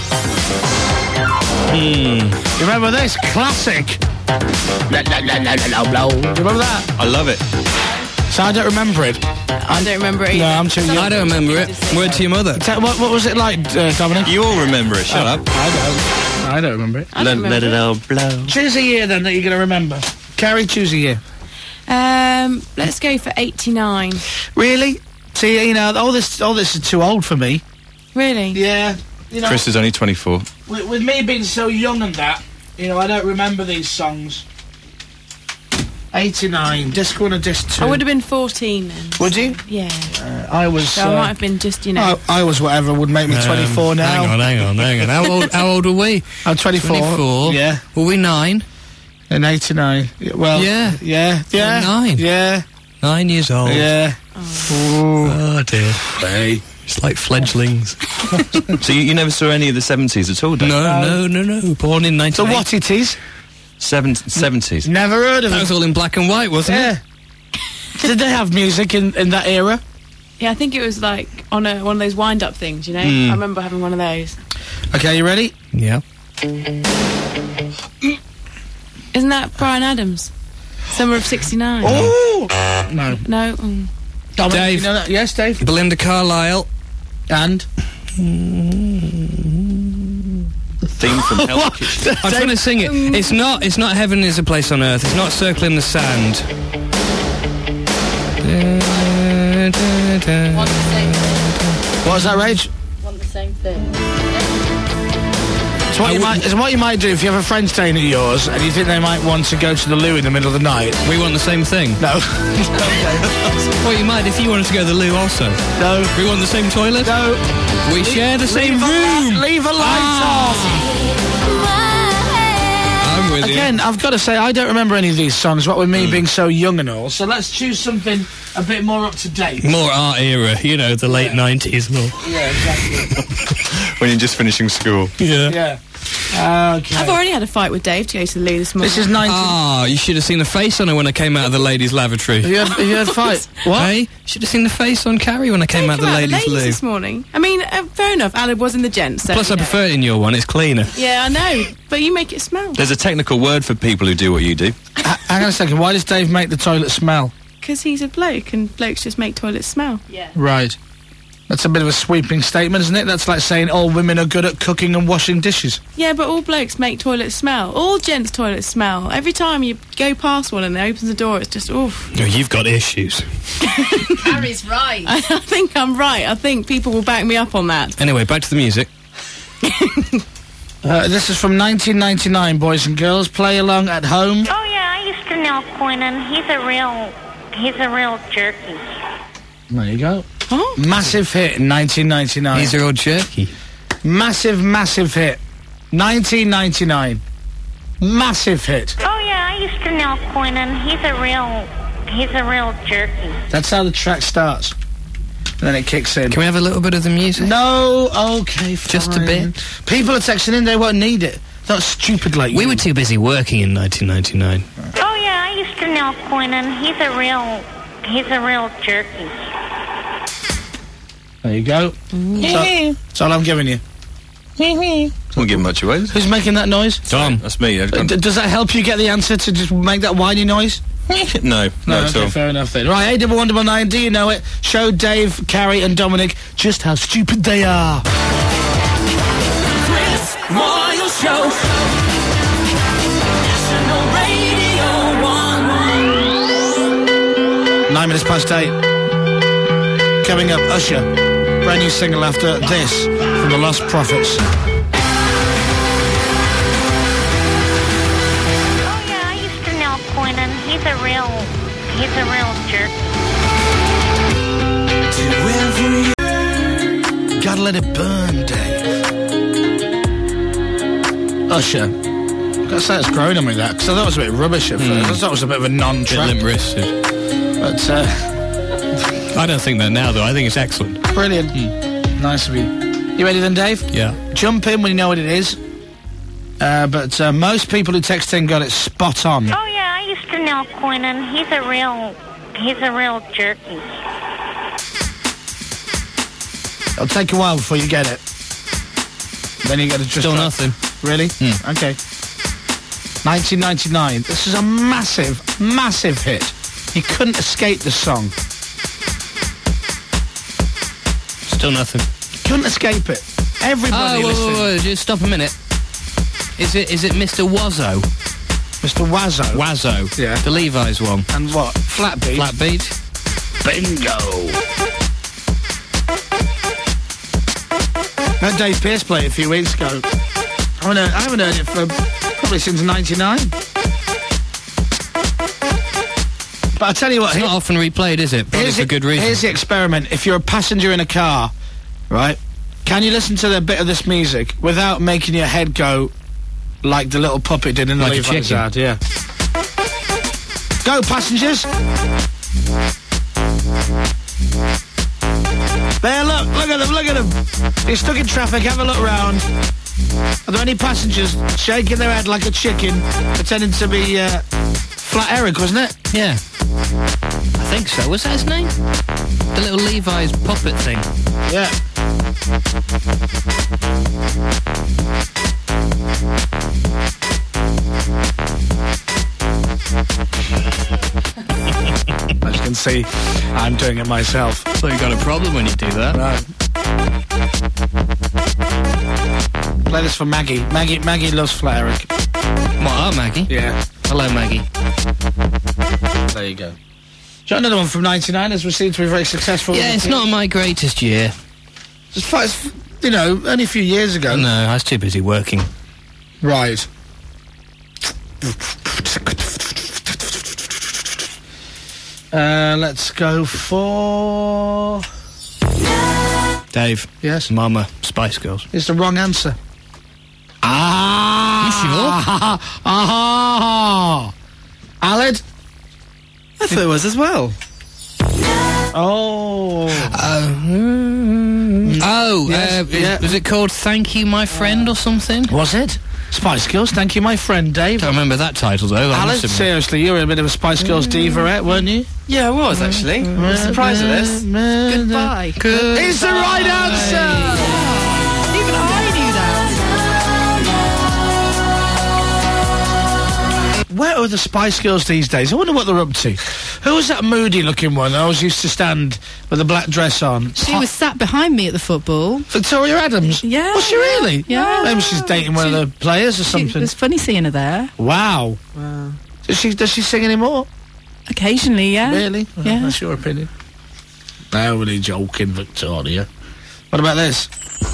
Hmm. You remember this? Classic. Let, let, let, let it all blow. Do you remember that? I love it. So I don't remember it. I don't remember it either. No, I'm too young. I don't remember it. Word to your mother. Ta- what, what was it like, uh, Dominic? You all remember it. Shut oh, up. I don't. I don't remember it. I don't Let, remember let it all blow. Choose a year then that you're going to remember. Carrie, choose a year. Um, let's go for eighty-nine. Really? See, you know, all this, all this is too old for me. Really? Yeah. You know, Chris is only twenty-four. With, with me being so young and that, you know, I don't remember these songs. eighty-nine. Disc one or disc two? I would have been fourteen then. Would you? Yeah. Uh, I was... So I uh, might have been just, you know... I, I was whatever would make me Um, twenty-four now. Hang on, hang on, hang on. How old, how old were we? I'm twenty-four. twenty-four. Yeah. Were we nine? In eighty-nine. Yeah, Well... Yeah. Yeah. Yeah. Nine. Yeah. Nine years old. Yeah. Oh, dear. Hey. It's like fledglings. So you, you never saw any of the seventies at all, Dave? No, no, no, no. Born in nineteen So eighty. what it is? Seven, seventies. Never heard of That it. was all in black and white, wasn't Yeah. Did they have music in, in that era? Yeah, I think it was like on a, one of those wind-up things, you know? Mm. I remember having one of those. Okay, you ready? it? Yeah. Isn't that Brian Adams? Summer of sixty-nine. Oh! No. No? Mm. Dominic, Dave. you know that? Yes, Dave? Belinda Carlisle. And? Theme from Hell's Kitchen. I'm trying to sing it. It's not. It's not Heaven Is a Place on Earth. It's not Circle in the Sand. Want the same thing. What was that, Rage? Want the same thing. So what, you might, so what you might do if you have a friend staying at yours and you think they might want to go to the loo in the middle of the night. We want the same thing. No. Well, you might if you wanted to go to the loo also. No. We want the same toilet. No. We share the same leave a room. li- leave a light off. I'm with Again, I've got to say, I don't remember any of these songs, what with me being so young and all. So let's choose something a bit more up to date. you. More our era, you know, the late nineties. More. Yeah, exactly. When you're just finishing school. Yeah. Yeah. Okay. I've already had a fight with Dave to go to the loo this morning. This is nineteen. Ah, you should have seen the face on her when I came out of the ladies' lavatory. Have you had, have you had a fight? What? Hey, should have seen the face on Carrie when I came out of the Come out ladies' the ladies loo. this morning. I mean, uh, fair enough, Aled was in the gents. So, Plus, I you know. prefer it in your one. It's cleaner. Yeah, I know, but you make it smell. There's a technical word for people who do what you do. H- hang on a second. Why does Dave make the toilet smell? Because he's a bloke, and blokes just make toilets smell. Yeah. Right. That's a bit of a sweeping statement, isn't it? That's like saying all women are good at cooking and washing dishes. Yeah, but all blokes make toilets smell. All gents' toilets smell. Every time you go past one and they opens the door, it's just, oof. Oh, you've got issues. Harry's right. I think I'm right. I think people will back me up on that. Anyway, back to the music. Uh, this is from nineteen ninety-nine, boys and girls. Play along at home. Oh yeah, I used to know Quinnan. He's a real, he's a real jerky. There you go. Oh. Massive hit in nineteen ninety-nine. These are all jerky. Massive, massive hit. nineteen ninety-nine. Massive hit. Oh yeah, I used to know Quinnan. He's a real, he's a real jerky. That's how the track starts. And then it kicks in. Can we have a little bit of the music? No, okay, fine. Just a bit. People are texting in, they won't need it. Not stupid like We you. were too busy working in nineteen ninety-nine. Oh yeah, I used to know Quinnan. He's a real, he's a real jerky. There you go. So, that's all I'm giving you. Won't give much away. Who's making that noise? Tom. That's me. I- Uh, d- does that help you get the answer to just make that whiny noise? no, No, not at okay, all. fair enough then. Right, eight double one double nine, do you know it? Show Dave, Carrie and Dominic just how stupid they are. Chris Royal Show. National Radio One. Nine minutes past eight. Coming up, Usher. Brand new single after this from the Lost Prophets. Oh yeah, I used to know Quinnan. He's a real, he's a real jerky. Gotta let it burn, Dave. Usher. Gotta say it's growing on me, that, because I thought it was a bit rubbish at first. I thought it was a bit of a non-track. Bit limp-wristed. But, uh... I don't think that now, though. I think it's excellent. Brilliant. Nice of you. You ready then, Dave? Yeah. Jump in when you know what it is. Uh, but uh, most people who text in got it spot on. Oh yeah, I used to know Quinnan. He's a real, he's a real jerky. It'll take a while before you get it. Then you get to just... Still nothing. Really? Hmm. Okay. nineteen ninety-nine. This is a massive, massive hit. You couldn't escape this song. Still nothing. Couldn't escape it. Everybody Oh, whoa, listening. whoa, whoa, just stop a minute. Is it is it Mister Wazzo? Mister Wazzo. Wazzo. Yeah. The Levi's one. And what? Flat beat? Flat beat. Bingo. I heard Dave Pearce play it a few weeks ago. I haven't heard, I haven't heard it for probably since ninety-nine. But I'll tell you what... It's here- not often replayed, is it? Probably Here's for the- good reason. Here's the experiment. If you're a passenger in a car, right, can you listen to the bit of this music without making your head go like the little puppet did in the Like a Levi's chicken. ad? Yeah. Go, passengers! There, look, look at them, look at them. You're stuck in traffic, have a look round. Are there any passengers shaking their head like a chicken, pretending to be, uh, Flat Eric, wasn't it? Yeah. I think so. Was that his name? The little Levi's puppet thing. Yeah. As you can see, I'm doing it myself. So you got a problem when you do that. Right. Play this for Maggie. Maggie Maggie loves Flat Eric. What, oh, Maggie? Yeah. Hello, Maggie. There you go. Got another one from ninety-nine, as we seem to be very successful. Yeah, it's not my greatest year. It's, fi- it's, you know, only a few years ago. No, I was too busy working. Right. Uh, let's go for... Dave. Yes? Mama, Spice Girls. It's the wrong answer. Ah! You sure? Ah! Aled? I thought it was as well. Oh. Uh, mm, oh, Yes, uh, yeah. is, was it called Thank You, My Friend or something? Was it? Spice Girls, thank you, my friend Dave. Don't remember that title, though. I Aled, must admit. seriously, you were a bit of a Spice Girls diva, weren't you? Yeah, I was actually. I'm surprised at this. Goodbye. Good. It's the right answer! Even I knew that. Where are the Spice Girls these days? I wonder what they're up to. Who was that moody-looking one? I always used to stand with a black dress on. She was sat behind me at the football. Victoria Adams? Yeah. Was she really? Yeah. Maybe she's dating one She- of the players or It something. was funny seeing her there. Wow. Wow. Does she, does she sing anymore? Occasionally, yeah. Really? Well, Yeah. That's your opinion. No, really joking, Victoria. What about this?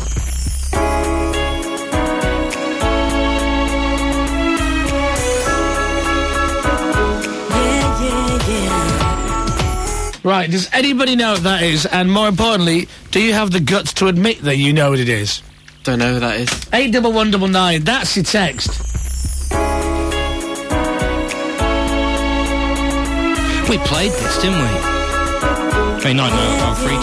Right, does anybody know what that is? And more importantly, do you have the guts to admit that you know what it is? Don't know who that is. Eight double one double nine, that's your text. We played this, didn't we? I mean, not no, our free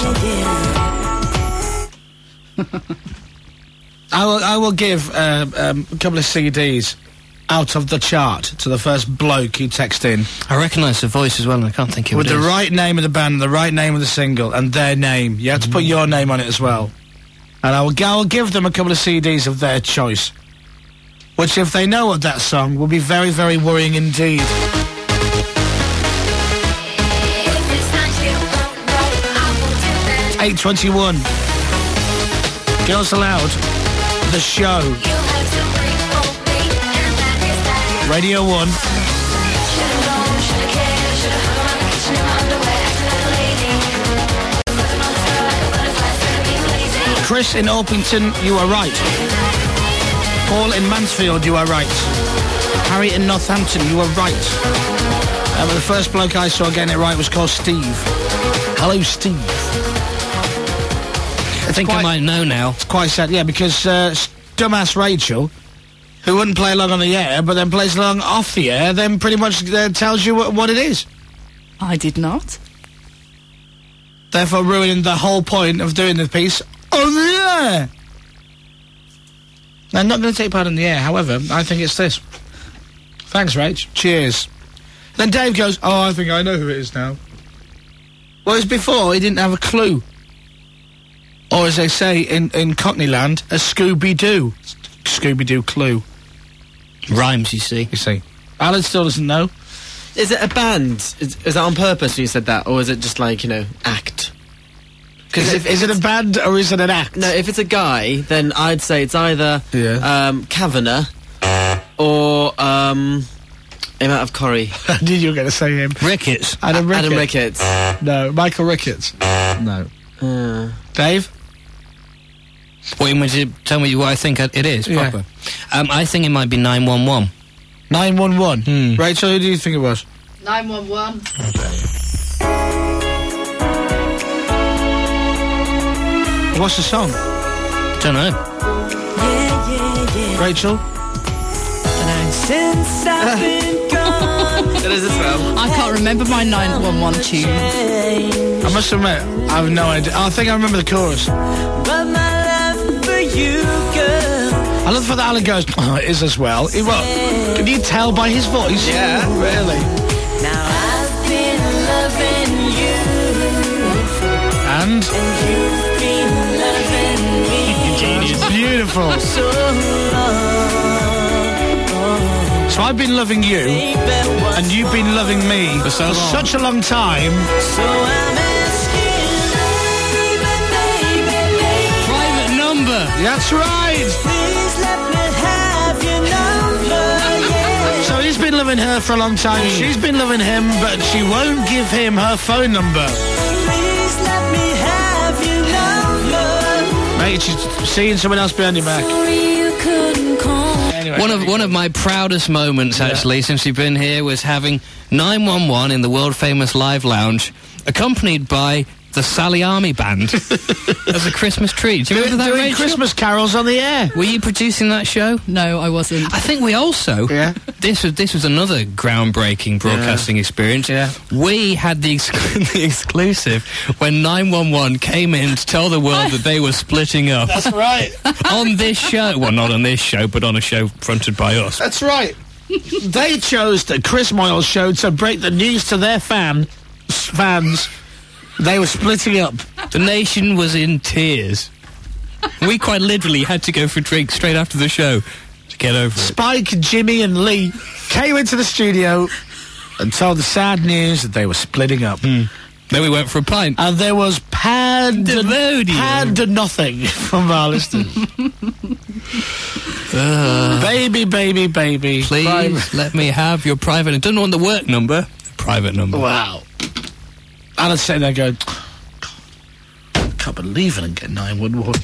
time. I will I will give uh, um, a couple of C Ds out of the chart to the first bloke who text in. I recognise the voice as well, and I can't think of With it the is. right name of the band, the right name of the single, and their name. You have to put your name on it as well. And I will, g- I will give them a couple of C Ds of their choice. Which, if they know of that song, will be very, very worrying indeed. eight twenty-one. Girls Aloud. The show. Radio one. Chris in Orpington, you are right. Paul in Mansfield, you are right. Harry in Northampton, you are right. Uh, but the first bloke I saw getting it right was called Steve. Hello, Steve. I think I might know now. It's quite sad, yeah, because uh, s- dumbass Rachel, who wouldn't play along on the air, but then plays along off the air, then pretty much uh, tells you what, what it is. I did not. Therefore ruining the whole point of doing the piece on the air. I'm not going to take part in the air, however, I think it's this. Thanks, Rach. Cheers. Then Dave goes, oh, I think I know who it is now. Whereas before, he didn't have a clue. Or as they say in, in Cockney land, a Scooby-Doo. Scooby-Doo clue. Rhymes, you see. You see. Alan still doesn't know. Is it a band? Is, is that on purpose when you said that? Or is it just like, you know, act? Is it, is it a band or is it an act? No, if it's a guy, then I'd say it's either Yeah. um, Kavanagh or um, him out of Corrie. I knew you were going to say him. Ricketts. Adam Ricketts. Adam Ricketts. No, Michael Ricketts. No. Uh, Dave? What, you want to tell me what I think it is, Yeah. proper? Um, I think it might be nine one one. nine one one. Hmm. Rachel, who do you think it was? nine one one. What's the song? Don't know. Yeah, yeah, yeah. Rachel? Since I've been gone. What is this from? I can't remember my nine one one tune. I must admit, I have no idea. I think I remember the chorus. But my love for you, girl. I love the fact that Alan goes, oh, it is as well. He, well. Can you tell by his voice? Yeah. Really? Now I've been loving you. And? And you've been loving me. Genius. Beautiful. So long. So I've been loving you, and you've been loving me for, so for such a long time. So I'm asking, baby, baby, baby. Private number. That's right. Please let me have your number. Yeah. So he's been loving her for a long time. She's been loving him, but she won't give him her phone number. Please let me have your number. Mate, she's seeing someone else behind your back. Sorry you couldn't call. Anyway, One of one of my proudest moments, actually, since you've been here, was having nine one one in the world famous Live Lounge, accompanied by the Sally Army Band as a Christmas treat. Do you remember that, doing Rachel? Christmas carols on the air. Were you producing that show? No, I wasn't. I think we also. Yeah. This was this was another groundbreaking broadcasting experience. Yeah. We had the, ex- the exclusive when nine one one came in to tell the world that they were splitting up. That's right. On this show. Well, not on this show, but on a show fronted by us. That's right. They chose the Chris Moyle show to break the news to their fan fans. They were splitting up. The nation was in tears. We quite literally had to go for a drink straight after the show to get over it. Spike, Jimmy and Lee came into the studio and told the sad news that they were splitting up. Mm. Then we went for a pint. And there was pandemonium. Pandemonium. nothing from our listeners. Uh, baby, baby, baby. please Private. let me have your private... I don't want the work number. Private number. Wow. Alan's sitting there going, I can't believe I didn't get nine one one.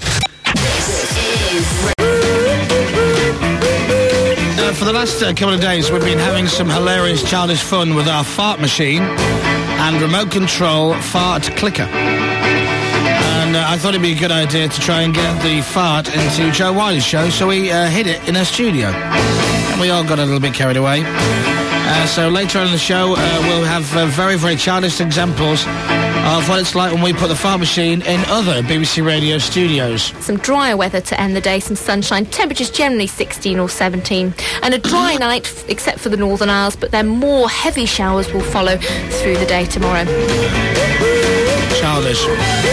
Uh, for the last uh, couple of days, we've been having some hilarious childish fun with our fart machine and remote control fart clicker. And uh, I thought it'd be a good idea to try and get the fart into Joe Wiley's show, so we uh, hid it in her studio. And we all got a little bit carried away. Uh, so later on in the show, uh, we'll have uh, very, very childish examples of what it's like when we put the fart machine in other B B C Radio studios. Some drier weather to end the day, some sunshine, temperatures generally sixteen or seventeen. And a dry night, f- except for the Northern Isles, but then more heavy showers will follow through the day tomorrow. Childish.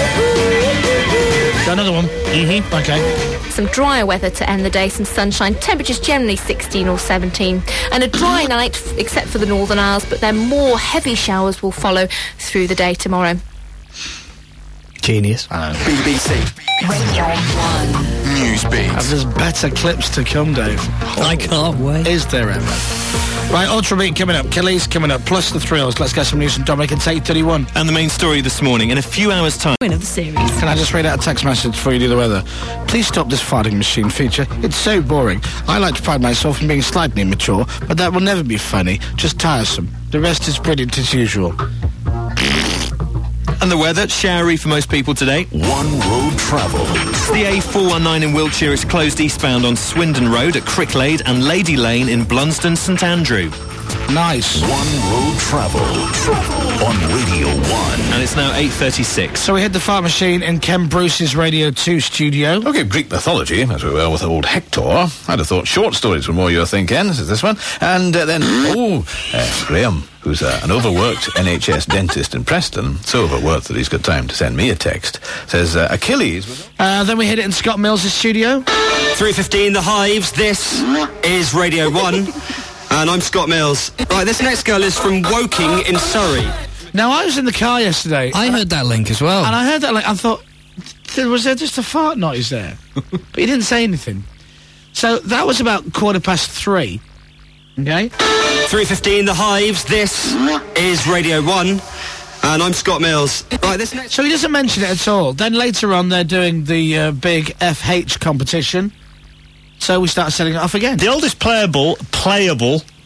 Got another one? Mm-hmm. Okay. Some drier weather to end the day, some sunshine, temperatures generally sixteen or seventeen. And a dry night, f- except for the Northern Isles, but then more heavy showers will follow through the day tomorrow. Genius. I know. B B C Radio one. Newsbeat. There's better clips to come, Dave. I can't wait. Is there ever? Right, Ultrabeat coming up, Kelly's coming up, plus the thrills. Let's get some news from Dominic. It's eight thirty-one. And the main story this morning, in a few hours' time... Win of the series. Can I just read out a text message before you do the weather? Please stop this farting machine feature. It's so boring. I like to pride myself in being slightly immature, but that will never be funny, just tiresome. The rest is brilliant as usual. And the weather, showery for most people today. One road travel. It's the A four one nine in Wiltshire is closed eastbound on Swindon Road at Cricklade and Lady Lane in Blunsdon St Andrew. Nice. One road travel. Travel on Radio one. And it's now eight thirty-six. So we hit the fart machine in Ken Bruce's Radio two studio. Okay, Greek mythology, as we were with old Hector. I'd have thought short stories were more your thing, Ken. This is this one. And uh, then, oh, uh, Graham, who's uh, an overworked N H S dentist in Preston, so overworked that he's got time to send me a text, says uh, Achilles... Was... Uh, then we hit it in Scott Mills' studio. three fifteen, The Hives. This is Radio one. And I'm Scott Mills. Right, this next girl is from Woking in Surrey. Now, I was in the car yesterday. I heard that link as well. And I heard that link. I thought, th- was there just a fart noise there? But he didn't say anything. So that was about quarter past three. Okay? three fifteen, The Hives. This is Radio one. And I'm Scott Mills. Right, this next... So he doesn't mention it at all. Then later on, they're doing the uh, big F H competition. So we started setting it off again. The oldest playable, playable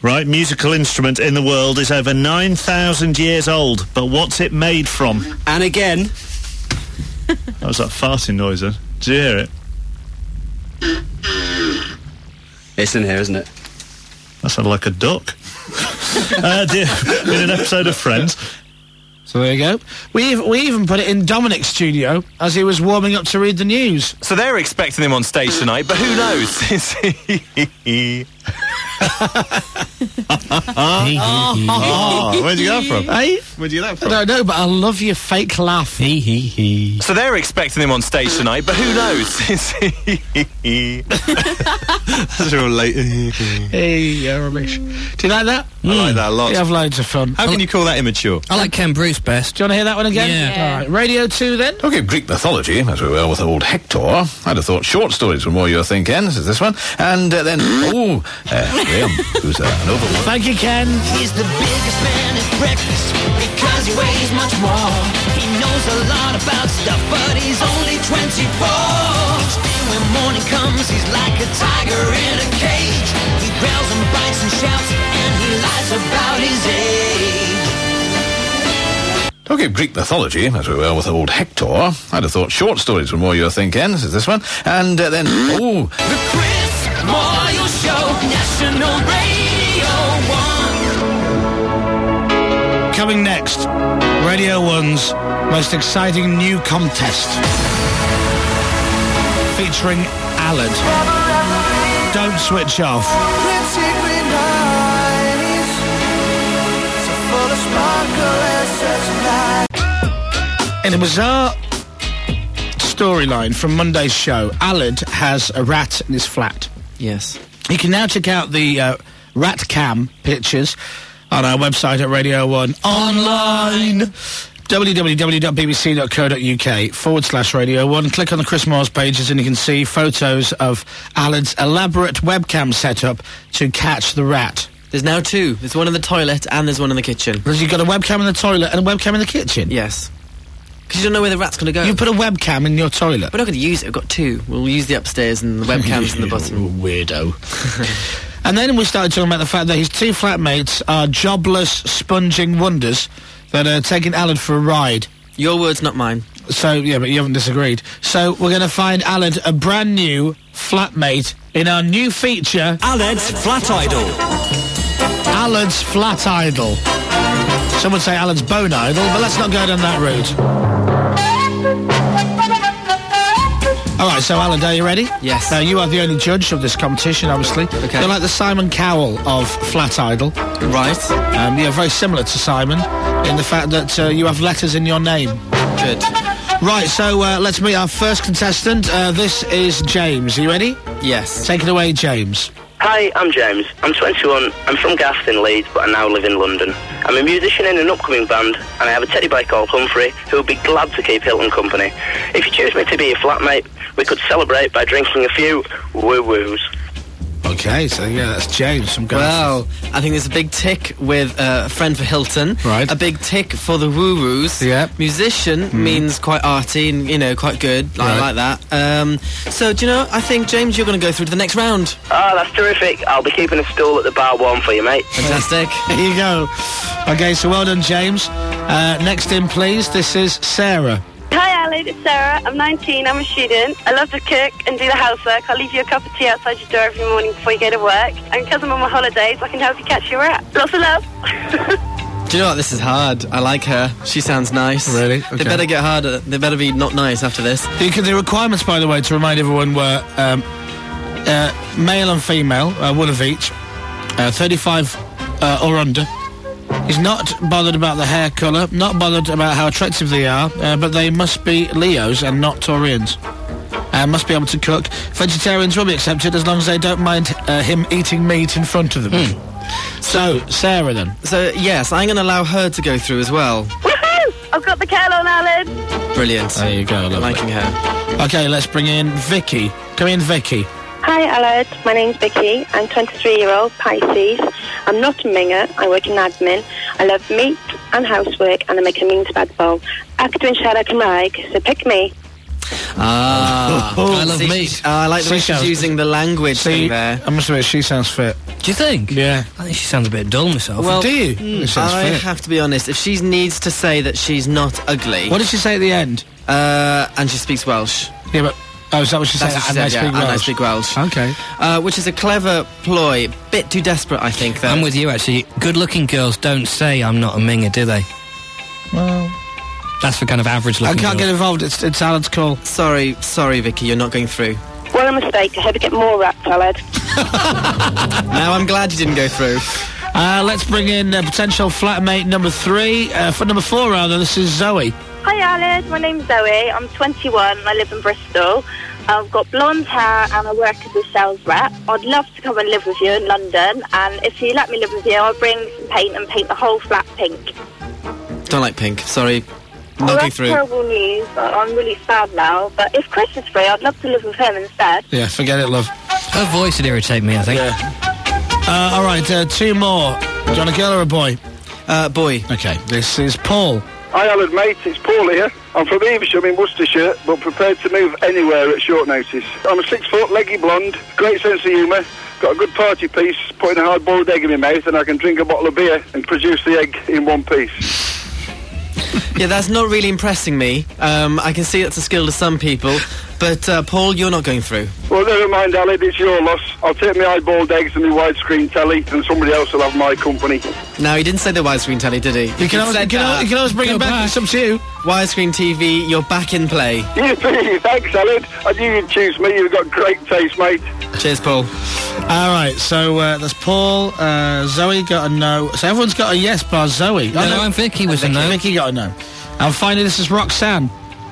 Right, musical instrument in the world is over nine thousand years old, but what's it made from? And again. That was that farting noise then. Did you hear it? It's in here, isn't it? That sounded like a duck. uh, dear, in an episode of Friends. So there you go. We ev- we even put it in Dominic's studio as he was warming up to read the news. So they're expecting him on stage tonight, but who knows? Oh, where'd you get that from? Hey? Where'd you get that from? I don't know, but I love your fake laugh. So they're expecting him on stage tonight, but who knows? That's real late. Hey, yeah, rubbish. Do you like that? I like that a lot. You have loads of fun. How can you call that immature? I like Ken Bruce best. Do you want to hear that one again? Yeah. All right. Radio two then? Okay, Greek mythology, as we were with old Hector. I'd have thought short stories were more your thing, Ken. This is this one. And uh, then, oh, uh, Graham, who's uh, an overworked. Thank you, Ken. He's the biggest man at breakfast because he weighs much more. He knows a lot about stuff, but he's only twenty-four. Each day when morning comes, he's like a tiger in a cage. He growls and bites and shouts, and he lies about his age. Okay, Greek mythology, as we were with old Hector. I'd have thought short stories were more your thing, Ken. This is this one. And uh, then, oh. The Chris Moyle Show, National Radio one. Coming next, Radio one's most exciting new contest. Featuring Alad. Don't switch off. In a bizarre storyline from Monday's show, Alad has a rat in his flat. Yes. You can now check out the uh, rat cam pictures on our website at Radio one online. www.bbc.co.uk forward slash Radio one. Click on the Chris Moores pages and you can see photos of Alad's elaborate webcam setup to catch the rat. There's now two. There's one in the toilet and there's one in the kitchen. Because you've got a webcam in the toilet and a webcam in the kitchen? Yes. Because you don't know where the rat's going to go. You put a webcam in your toilet? We're not going to use it. We've got two. We'll use the upstairs and the webcam's in the bottom. Weirdo. And then we started talking about the fact that his two flatmates are jobless, sponging wonders that are taking Alad for a ride. Your words, not mine. So, yeah, but you haven't disagreed. So, we're going to find Alad a brand new flatmate in our new feature... Alad's Flat Idol. Alad's Flat Idol. Some would say Alad's Bone Idol, but let's not go down that route. All right, so Alad, are you ready? Yes. Now, you are the only judge of this competition, obviously. Okay. You're like the Simon Cowell of Flat Idol. Right. Um, you're very similar to Simon in the fact that uh, you have letters in your name. Good. Right, so uh, let's meet our first contestant. Uh, this is James. Are you ready? Yes. Take it away, James. Hi, I'm James. I'm twenty-one. I'm from Gaston, Leeds, but I now live in London. I'm a musician in an upcoming band, and I have a teddy bear called Humphrey, who would be glad to keep Hilton company. If you choose me to be your flatmate, we could celebrate by drinking a few woo-woos. Okay, so yeah, that's James from Gaston. Well, I think there's a big tick with uh, a friend for Hilton. Right. A big tick for the woo-woos. Yeah. Musician Mm. means quite arty and, you know, quite good. I Right. like that. Um, so, do you know, I think, James, you're going to go through to the next round. Oh, that's terrific. I'll be keeping a stool at the bar warm for you, mate. Fantastic. There you go. Okay, so well done, James. Uh, next in, please, this is Sarah. Hi, Alad. It's Sarah. I'm nineteen. I'm a student. I love to cook and do the housework. I'll leave you a cup of tea outside your door every morning before you go to work. And because I'm on my holidays, I can help you catch your rat. Lots of love. Do you know what? This is hard. I like her. She sounds nice. Really? They Okay. better get harder. They better be not nice after this. The, the requirements, by the way, to remind everyone, were um, uh, male and female, uh, one of each, uh, thirty-five uh, or under. He's not bothered about the hair colour, not bothered about how attractive they are, uh, but they must be Leos and not Taurians. And must be able to cook. Vegetarians will be accepted as long as they don't mind uh, him eating meat in front of them. Hmm. So, Sarah then. So, yes, I'm going to allow her to go through as well. Woohoo! I've got the kettle on, Alad. Brilliant. There you go, lovely. Liking her. Okay, let's bring in Vicky. Come in, Vicky. Hi, Alad. My name's Vicky. I'm twenty-three-year-old Pisces. I'm not a minger. I work in admin. I love meat and housework, and I make a mean to bad bowl. Actor in Siarad Cymraeg, so pick me. Ah. Oh, I love See, meat. she- uh, I like the way She she's sounds- using the language See, thing there. I must admit, she sounds fit. Do you think? Yeah. I think she sounds a bit dull myself. Well, Do you? mm, It sounds I fit. have to be honest. If she needs to say that she's not ugly, What did she say at the end? uh, and she speaks Welsh, Yeah, but... Oh, is that what she said? That's what she And said, I yeah, speak and I Welsh. speak Welsh. Okay. uh, which is a clever ploy. Bit too desperate, I think. Though. I'm with you, actually. Good-looking girls don't say I'm not a minger, do they? Well... That's for kind of I average-looking can't get girls. involved. It's, it's Alan's call. Sorry, sorry, Vicky, you're not going through. What a mistake. I hope you get more rat salad. Now I'm glad you didn't go through. Uh, let's bring in uh, potential flatmate number three. Uh, for number four, rather, this is Zoe. Hi, Alan. My name's Zoe. I'm twenty-one. I live in Bristol. I've got blonde hair and I work as a sales rep. I'd love to come and live with you in London. And if you let me live with you, I'll bring some paint and paint the whole flat pink. Don't like pink. Sorry, not Well, going that's through. terrible news. I- I'm really sad now. But if Chris is free, I'd love to live with him instead. Yeah, forget it, love. Her voice would irritate me, I think. Uh, all right, uh, two more. Do you want a girl or a boy? Uh, boy. Okay, this is Paul. Hi, Alan, mate. It's Paul here. I'm from Evesham in Worcestershire, but prepared to move anywhere at short notice. I'm a six-foot, leggy blonde, great sense of humour, got a good party piece, putting a hard-boiled egg in my mouth, and I can drink a bottle of beer and produce the egg in one piece. Yeah, that's not really impressing me. Um, I can see that's a skill to some people, but uh, Paul, you're not going through. Well, never mind, Alan, it's your loss. I'll take my hard-boiled eggs and my widescreen telly, and somebody else will have my company. No, he didn't say the widescreen telly, did he? You can always, you can, al- you can always bring it back. It's up to you. Widescreen T V, you're back in play. Yippee, thanks, Alan. I knew you'd choose me. You've got great taste, mate. Cheers, Paul. All right, so uh, there's Paul. Uh, Zoe got a no. So everyone's got a yes, bar Zoe. No, no, and Vicky was a no. Vicky got a no. And finally, this is Roxanne.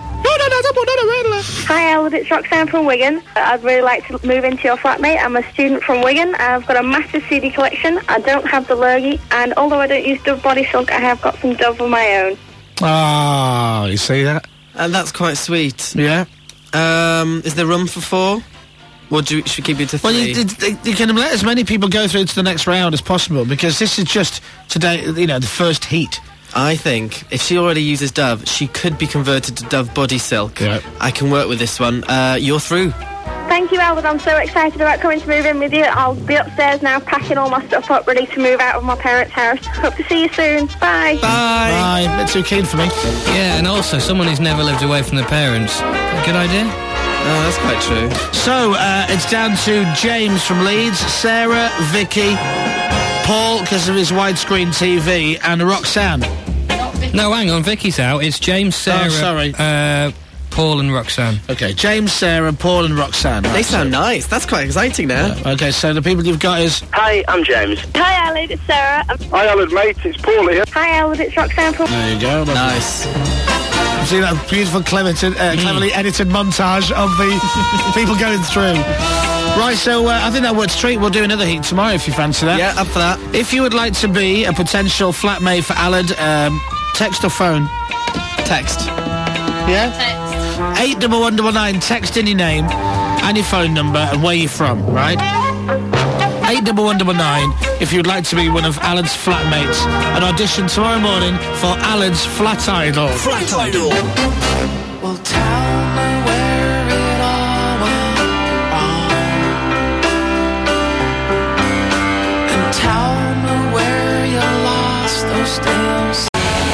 Hi, Alan. It's Roxanne from Wigan. I'd really like to move into your flat, mate. I'm a student from Wigan. I've got a massive C D collection. I don't have the lurgy, and although I don't use Dove body silk, I have got some Dove of my own. Ah, you see that? And that's quite sweet. Yeah. Um, is there room for four? Or do we, should we keep it to three? Well, you, you, you can let as many people go through to the next round as possible because this is just today, you know, the first heat. I think if she already uses Dove, she could be converted to Dove body silk. Yeah. I can work with this one. Uh, you're through. Thank you, Albert. I'm so excited about coming to move in with you. I'll be upstairs now, packing all my stuff up, ready to move out of my parents' house. Hope to see you soon. Bye. Bye. Bye. Bit too keen for me. Yeah, and also someone who's never lived away from their parents. A good idea? Oh, that's quite true. So, uh, it's down to James from Leeds, Sarah, Vicky, Paul, because of his widescreen T V, and Roxanne. No, hang on, Vicky's out. It's James, Sarah, Oh, sorry. Uh, Paul and Roxanne. Okay, James, Sarah, Paul and Roxanne. They sound nice. That's quite exciting now. Yeah. Okay, so the people you've got is... Hi, I'm James. Hi, Alan. It's Sarah. I'm... Hi, Alan, mate. It's Paul here. Hi, Alan. It's Roxanne from... There you go. Lovely. Nice. See that beautiful, clever, uh, cleverly edited montage of the people going through. Right, so uh, I think that works treat. We'll do another heat tomorrow if you fancy that. Yeah, up for that. If you would like to be a potential flatmate for Alan, um, text or phone? Text. Yeah? Text. eight double one double nine, text in your name and your phone number and where you're from, right? eight double one double nine if you'd like to be one of Alan's flatmates and audition tomorrow morning for Alan's Flat Idol. Flat Idol. Well, tell me where it all went wrong, and tell me where you lost those things.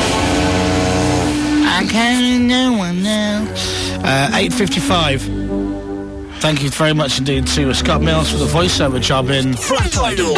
I can't know one now. Uh, eight fifty-five. Thank you very much indeed to Scott Mills for the voiceover job in Flat Idol.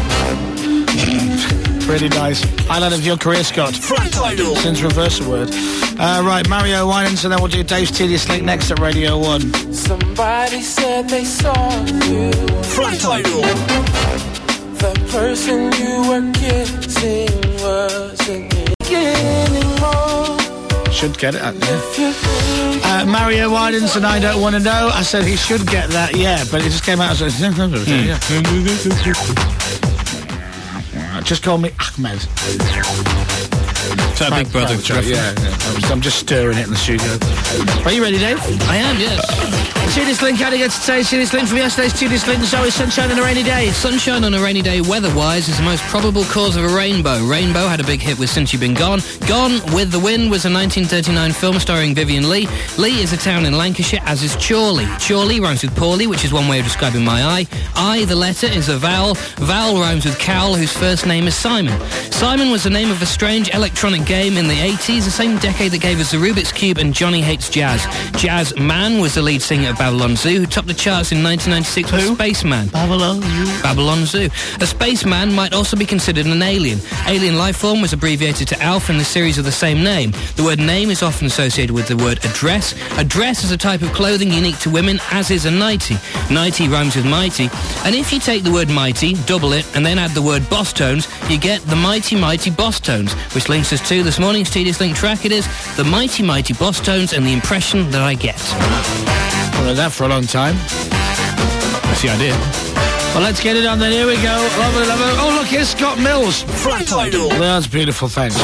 Really nice. Highlight of your career, Scott. Flat Idol. Since reverse a word. Uh, right, Mario Winans, and then we'll do Dave's Tedious Link next at Radio one. Somebody said they saw you. Flat Idol. The person you were kissing wasn't me anymore. Should get it, yeah. Uh, Mario Winans and I don't want to know. I said he should get that, yeah, but it just came out as a... Yeah. Just call me Ahmed. So Big Brother Frank, yeah, yeah. I was- I'm just stirring it in the studio. Are you ready, Dave? I am, yes. See this link, how do you get to say? See this link from yesterday's to this link, and so is sunshine on a rainy day. Sunshine on a rainy day, weather-wise, is the most probable cause of a rainbow. Rainbow had a big hit with Since You've Been Gone. Gone with the Wind was a nineteen thirty-nine film starring Vivian Leigh. Leigh is a town in Lancashire, as is Chorley. Chorley rhymes with poorly, which is one way of describing my eye. I, the letter, is a vowel. Vowel rhymes with Cowell, whose first name is Simon. Simon was the name of a strange electronic game in the eighties, the same decade that gave us the Rubik's Cube and Johnny Hates Jazz. Jazz Man was the lead singer of Babylon Zoo, who topped the charts in nineteen ninety-six with Spaceman. Babylon Zoo. Babylon Zoo. A spaceman might also be considered an alien. Alien life form was abbreviated to ALF in the series of the same name. The word name is often associated with the word address. A dress is a type of clothing unique to women, as is a nightie. Nightie rhymes with mighty. And if you take the word mighty, double it, and then add the word boss tones, you get the Mighty Mighty Boss Tones, which links us to this morning's Tedious Link track. It is the Mighty Mighty Boss Tones and the impression that I get. I've heard that for a long time. That's the idea. Well, let's get it on then. Here we go. Love it, love it. Oh, look, here's Scott Mills. Flat Idol. That's beautiful, thanks.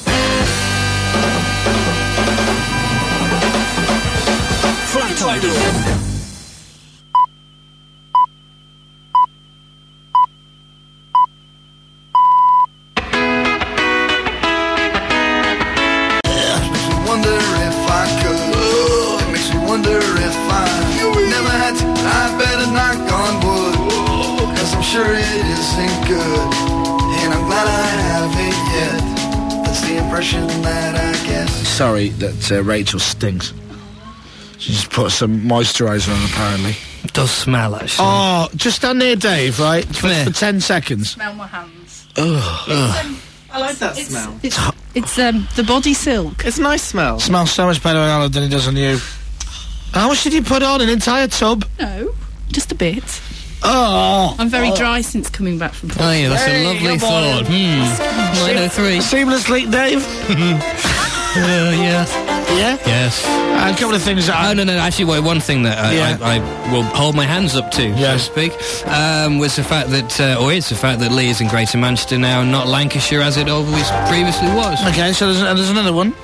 Flat Idol. Wonder if I could. It makes me wonder if I never had to. I better knock on wood, cause I'm sure it isn't good. And I'm glad I haven't yet. That's the impression that I get. Sorry that uh, Rachel stinks. She just put some moisturiser on, apparently. It does smell, actually. Oh, just stand near Dave, right? For, here. for ten seconds. Smell my hands. Ugh. Ugh. I like that It's- smell. It's it's um the body silk. It's a nice smell. Smells so much better on Alan than it does on you. How much did you put on? An entire tub? No, just a bit. Oh. I'm very Oh. dry since coming back from. Oh, yeah, that's Hey, a lovely good morning. thought. Hmm. nine oh three. Seamless leak, Dave? Uh, yeah. Yeah? Yes. Uh, a couple of things that I... Oh, no, no, actually, well, one thing that I, Yeah. I, I will hold my hands up to, Yeah. so to speak, um, was the fact that, uh, or is the fact that Leigh is in Greater Manchester now, not Lancashire as it always previously was. Okay, so there's, uh, there's another one.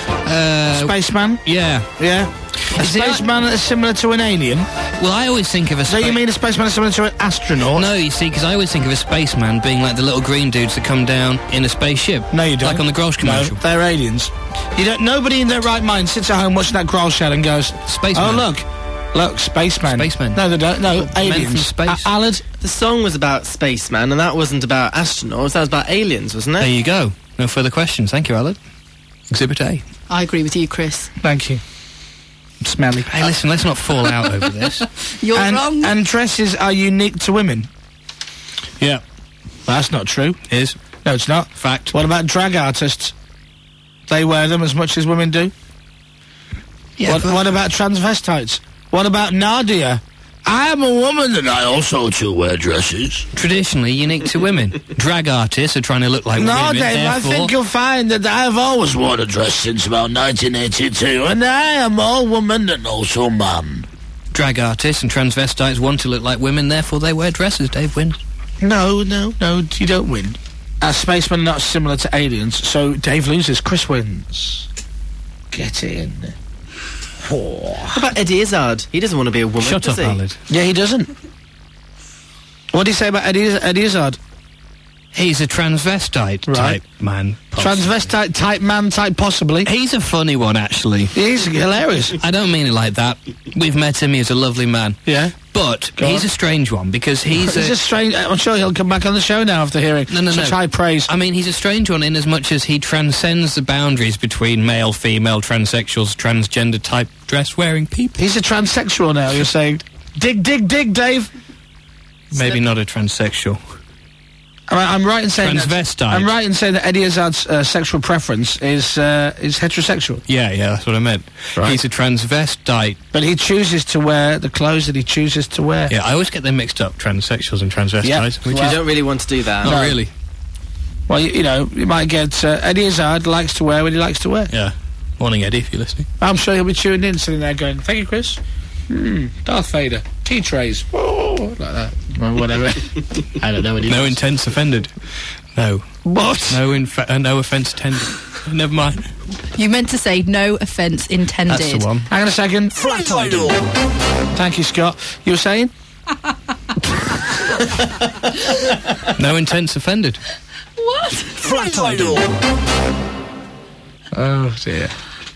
Uh, Spaceman? yeah. Yeah. A Is it- spaceman is similar to an alien? Well, I always think of a So you spa- mean a spaceman is similar to an astronaut? No, you see, because I always think of a spaceman being like the little green dudes that come down in a spaceship. No, you don't. Like on the Grolsch commercial. No, they're aliens. You don't. Nobody in their right mind sits at home watching that Grolsch ad and goes, Spaceman. "Oh look, look, spaceman." Spaceman. No, they don't. No, Men aliens. from space. A- Alad. The song was about spaceman, and that wasn't about astronauts. That was about aliens, wasn't it? There you go. No further questions. Thank you, Alan. Exhibit A. I agree with you, Chris. Thank you. Smelly. Hey, listen, let's not fall out over this. You're and, wrong. and dresses are unique to women. Yeah. That's not true. Is. No, it's not. Fact. What about drag artists? They wear them as much as women do. Yeah, What, but- what about transvestites? What about Nadia? I am a woman and I also too wear dresses. Traditionally unique to women. Drag artists are trying to look like No, women, Dave, I therefore... think you'll find that I've always worn a dress since about nineteen eighty-two, and I am all woman and also man. Drag artists and transvestites want to look like women, therefore they wear dresses. Dave wins. No, no, no, you don't win. As spacemen are not similar to aliens, so Dave loses, Chris wins. Get in. Oh. What about Eddie Izzard? He doesn't want to be a woman, Shut does up, he? Alid. Yeah, he doesn't. What do you say about Eddie, Eddie Izzard? He's a transvestite Right. type man. possibly. Transvestite type man type possibly. He's a funny one, actually. He's hilarious. I don't mean it like that. We've met him. He's a lovely man. Yeah. But Go he's on. a strange one because he's, He's a... a strange... I'm sure he'll come back on the show now after hearing No, no, such no. high praise. I mean, he's a strange one in as much as he transcends the boundaries between male, female, transsexuals, transgender type dress-wearing people. He's a transsexual now, you're saying. Dig, dig, dig, Dave. Maybe not a transsexual. I'm, I'm right in saying Transvestite. That, I'm right in saying that Eddie Izzard's uh, sexual preference is uh, is heterosexual. Yeah, yeah, that's what I meant. Right. He's a transvestite. But he chooses to wear the clothes that he chooses to wear. Yeah, I always get them mixed up, transsexuals and transvestites. Yeah. Which You is don't really want to do that. not No. really. Well, you, you know, you might get... Uh, Eddie Izzard likes to wear what he likes to wear. Yeah. Morning, Eddie, if you're listening. I'm sure he'll be tuned in, sitting there going, thank you, Chris. Hmm, Darth Vader. Tea trays. Oh, like that. Or whatever. I don't know what he No does. intense offended. No. What? No, inf- uh, no offence intended. Never mind. You meant to say no offence intended. That's the one. Hang on a second. Flat Idol. Thank you, Scott. You were saying? No intents offended. What? Flat Idol. Oh, dear.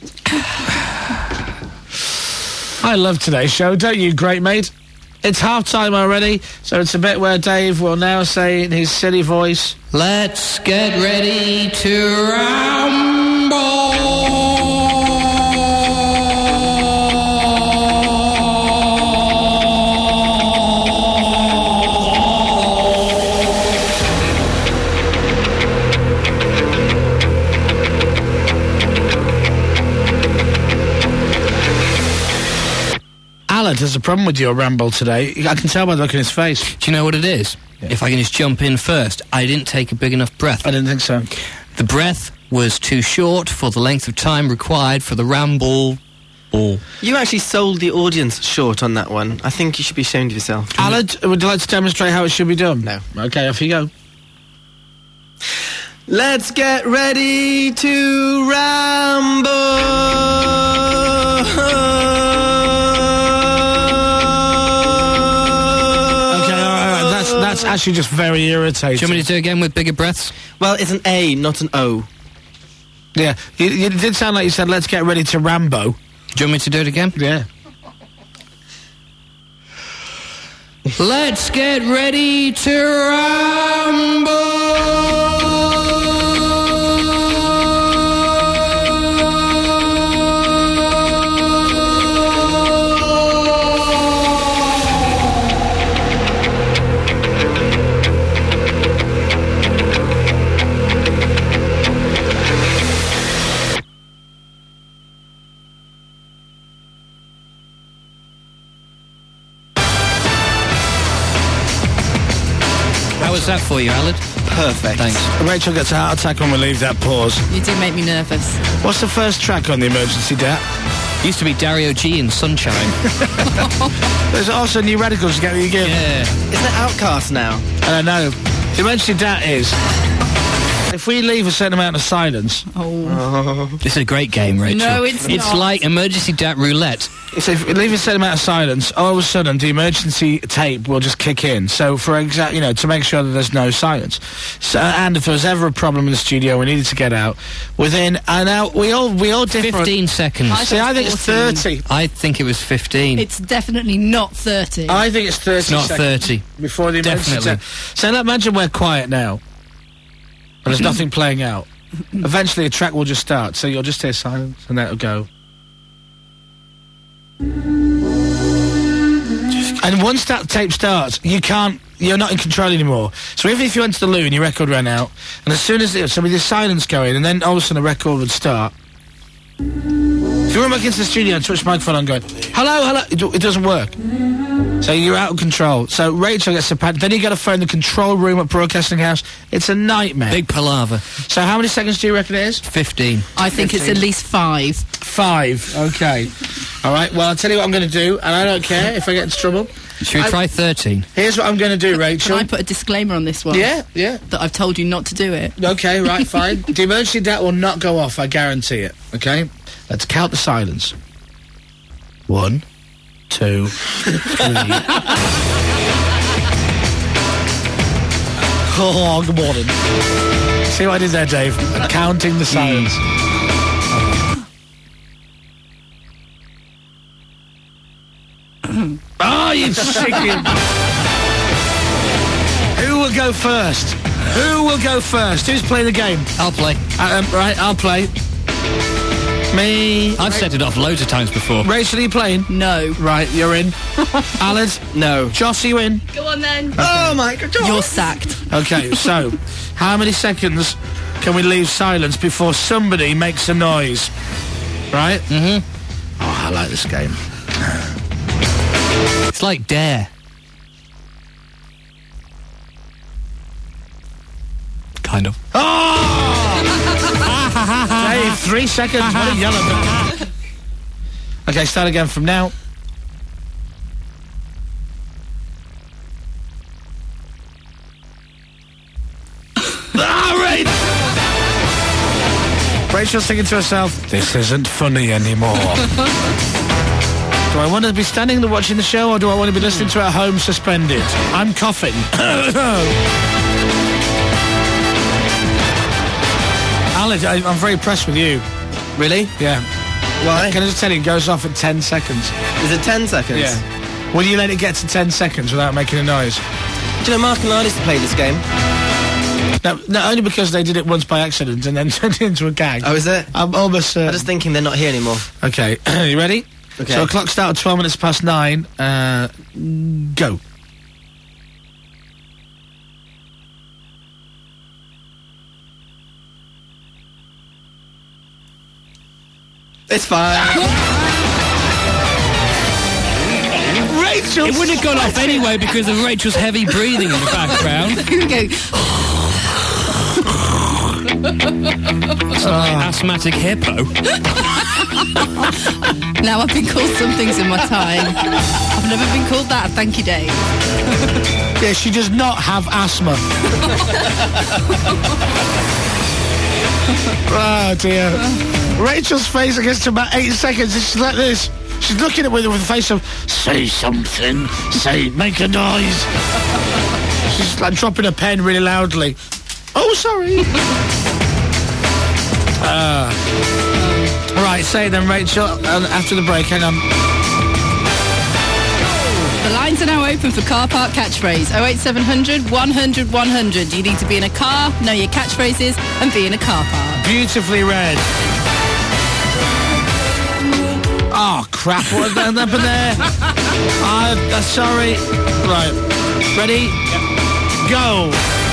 I love today's show, don't you, great mate? It's half-time already, so it's a bit where Dave will now say in his silly voice... Let's get ready to ramble! Alan has a problem with your ramble today. I can tell by the look in his face. Do you know what it is? Yeah. If I can just jump in first, I didn't take a big enough breath. I didn't think so. The breath was too short for the length of time required for the ramble. Ball. You actually sold the audience short on that one. I think you should be ashamed of yourself. Alan, would you like to demonstrate how it should be done? No. Okay, off you go. Let's get ready to ramble. That's actually just very irritating. Do you want me to do it again with bigger breaths? Well, it's an A, not an O. Yeah, you, you did sound like you said, let's get ready to Rambo. Do you want me to do it again? Yeah. Let's get ready to ramble. How's that for you, Alan? Perfect. Thanks. Rachel gets a heart attack when we leave that pause. You do make me nervous. What's the first track on the emergency D A T? Used to be Dario G in Sunshine. There's also New Radicals to get you give. Yeah. Isn't it Outcast now? I don't know. The emergency D A T is... If we leave a certain amount of silence... Oh. It's a great game, Rachel. No, it's It's not. like emergency D A T roulette. So if we leave a certain amount of silence, all of a sudden the emergency tape will just kick in. So for exact, you know, to make sure that there's no silence. So, and if there was ever a problem in the studio, we needed to get out within. And now we all we all differ. Fifteen seconds. I See, I think it's fourteen. thirty. I think it was fifteen. It's definitely not thirty. I think it's thirty. It's not seconds thirty. Before the emergency Definitely. tape. So now imagine we're quiet now. And there's nothing playing out. Eventually a track will just start, so you'll just hear silence, and that'll go. And once that tape starts, you can't, you're not in control anymore. So even if you went to the loo and your record ran out, and as soon as it, so with the silence going, and then all of a sudden a record would start. If you run back into the studio and switch the microphone on going, hello, hello, it, it doesn't work. So you're out of control. So Rachel gets a pad, then you got to phone the control room at Broadcasting House. It's a nightmare. Big palaver. So how many seconds do you reckon it is? Fifteen. I think fifteen. it's at least five. Five, okay. All right, well, I'll tell you what I'm going to do, and I don't care if I get into trouble. Should we I- try thirteen? Here's what I'm going to do, Can Rachel. I put a disclaimer on this one? Yeah, yeah. That I've told you not to do it. Okay, right, fine. The emergency D A T will not go off, I guarantee it, okay? Let's count the silence. One, two, three. Oh, good morning. See what I did there, Dave? I'm counting the silence. Oh, you chicken! Who will go first? Who will go first? Who's playing the game? I'll play. Um, right, I'll play. Me. I've set it off loads of times before. Rachel, are you playing? No. Right, you're in. Alan? No. Joss, are you in? Go on then. Oh my god. You're sacked. Okay, so, how many seconds can we leave silence before somebody makes a noise? Right? Mm-hmm. Oh, I like this game. It's like Dare. Kind of. Oh! Dave, three seconds. What a yellow. Okay, start again from now. Ah, right! Rachel's thinking to herself, this isn't funny anymore. Do I want to be standing there watching the show, or do I want to be listening to it at home suspended? I'm coughing. Alex, I, I'm very impressed with you. Really? Yeah. Why? Can I just tell you, it goes off at ten seconds. Is it ten seconds? Yeah. Will you let it get to ten seconds without making a noise? Do you know Mark and I used to play this game? No, no, only because they did it once by accident and then turned it into a gag. Oh, is it? I'm almost... Uh, I'm just thinking they're not here anymore. Okay, you ready? Okay. So the clock started twelve minutes past nine. Uh, go. It's fine. Rachel! It wouldn't have gone off anyway because of Rachel's heavy breathing in the background. Here we go. It's like an asthmatic hippo. Now I've been called some things in my time. I've never been called that. Thank you, Dave. Yeah, she does not have asthma. Oh, dear. Rachel's face, I guess, to about eight seconds. It's like this. She's looking at me with a face of, say something, say, make a noise. She's like dropping a pen really loudly. Oh, sorry. uh, right, say then, Rachel, uh, after the break, hang on. The lines are now open for car park catchphrase. oh eight seven hundred, one hundred, one hundred. You need to be in a car, know your catchphrases, and be in a car park. Beautifully read. Oh, crap, what happened there? I'm uh, sorry. Right, ready? Go.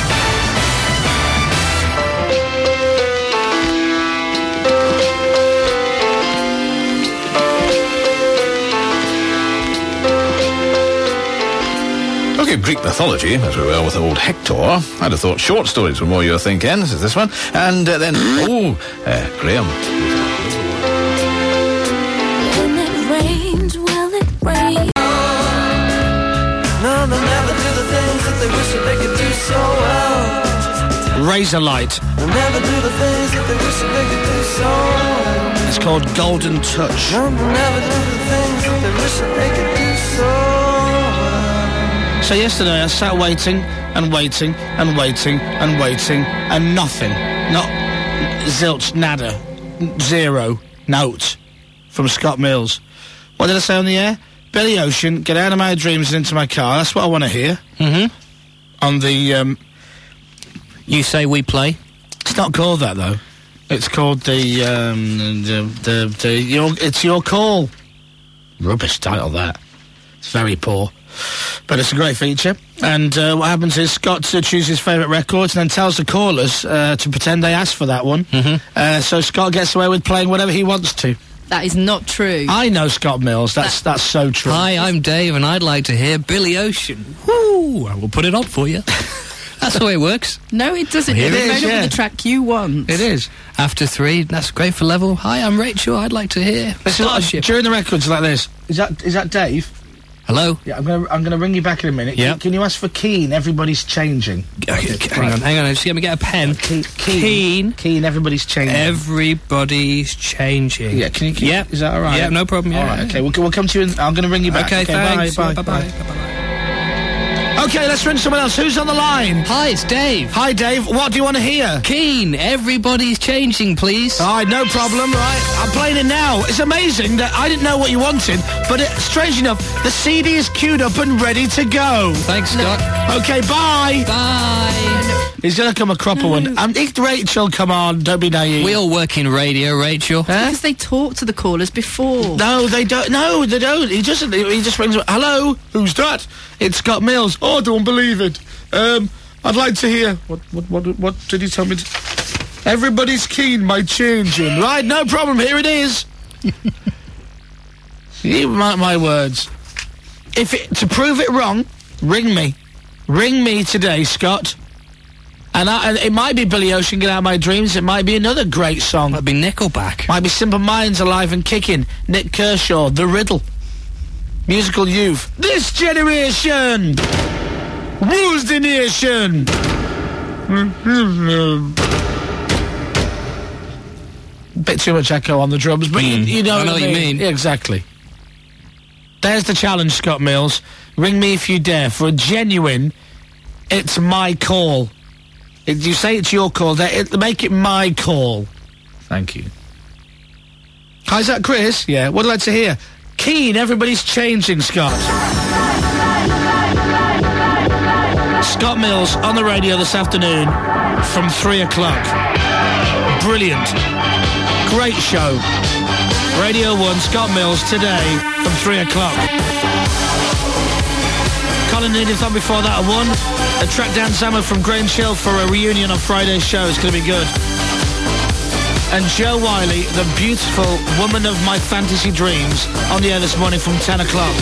Okay, Greek mythology, as we were with old Hector. I'd have thought short stories were more your thing, Ken. This is this one. And uh, then, oh, uh, Graham. When it rains, well, it rains. No, they'll never do the things that they wish that they could do so well. Razor Light. They'll never do the things that they wish that they could do so well. It's called Golden Touch. No, they'll never do the things that they wish that they could do so well. So yesterday I sat waiting and waiting and waiting and waiting and nothing. Not zilch, nada, zero, note from Scott Mills. What did I say on the air? Billy Ocean, get out of my dreams and into my car. That's what I want to hear. Mm-hmm. On the, um... You Say We Play? It's not called that, though. It's called the, um... The, the, the, your, it's Your Call. Rubbish title, that. It's very poor. But it's a great feature. And uh, what happens is Scott uh, chooses his favourite records and then tells the callers uh, to pretend they asked for that one. Mm-hmm. Uh, so Scott gets away with playing whatever he wants to. That is not true. I know Scott Mills. That's that's so true. Hi, I'm Dave, and I'd like to hear Billy Ocean. Woo! I will put it on for you. That's the way it works. No, it doesn't. Here It's it is, made up yeah. with the track you want. It is. After three, that's great for level. Hi, I'm Rachel. I'd like to hear Listen, Starship. during the records like this. Is that is that Dave? Hello? Yeah, I'm gonna I'm gonna ring you back in a minute. Yeah. Can, can you ask for Keen? Everybody's changing. Okay, okay, hang on, hang on. Just let me get a pen. Keen. Keen. Keen. Everybody's changing. Everybody's changing. Yeah. Can you? Can, Yeah. Is that all right? Yeah, no problem. Yeah. All right. Okay. We'll, we'll come to you. In, I'm gonna ring you back. Okay, thanks. Bye. Yeah, Bye. bye-bye. Okay. Let's ring someone else. Who's on the line? Hi, it's Dave. Hi, Dave. What do you want to hear? Keen. Everybody's changing, please. All right, no problem, right? I'm playing it now. It's amazing that I didn't know what you wanted, but it, strange enough, the C D is queued up and ready to go. Thanks, Scott. Okay, bye. Bye. He's going to come a cropper one. Um, if Rachel, come on, don't be naive. We all work in radio, Rachel. Huh? Because they talk to the callers before. No, they don't. No, they don't. He just he just rings. Hello, who's that? It's Scott Mills. Oh, I don't believe it. Um, I'd like to hear. What what what what did he tell me? To... Everybody's keen. My changing. Right, no problem. Here it is. You mark my words. If it, to prove it wrong, ring me. Ring me today, Scott. And, I, and it might be Billy Ocean, Get Out of My Dreams. It might be another great song. Might be Nickelback. Might be Simple Minds, Alive and Kicking. Nick Kershaw, The Riddle. Musical Youth. This generation! Rules the nation! bit too much echo on the drums, but you, you know I know what what you mean. Yeah, exactly. There's the challenge, Scott Mills. Ring me if you dare for a genuine, it's my call. If you say it's your call, they, it, make it my call. Thank you. Hi, is that Chris? Yeah, what I'd like to hear. Keen, everybody's changing, Scott. Scott Mills on the radio this afternoon from three o'clock. Brilliant. Great show. Radio one, Scott Mills, today from three o'clock. Colin Edith on before that at one. A track down Zammer from Grange Hill for a reunion on Friday's show. It's going to be good. And Joe Wiley, the beautiful woman of my fantasy dreams, on the air this morning from ten o'clock.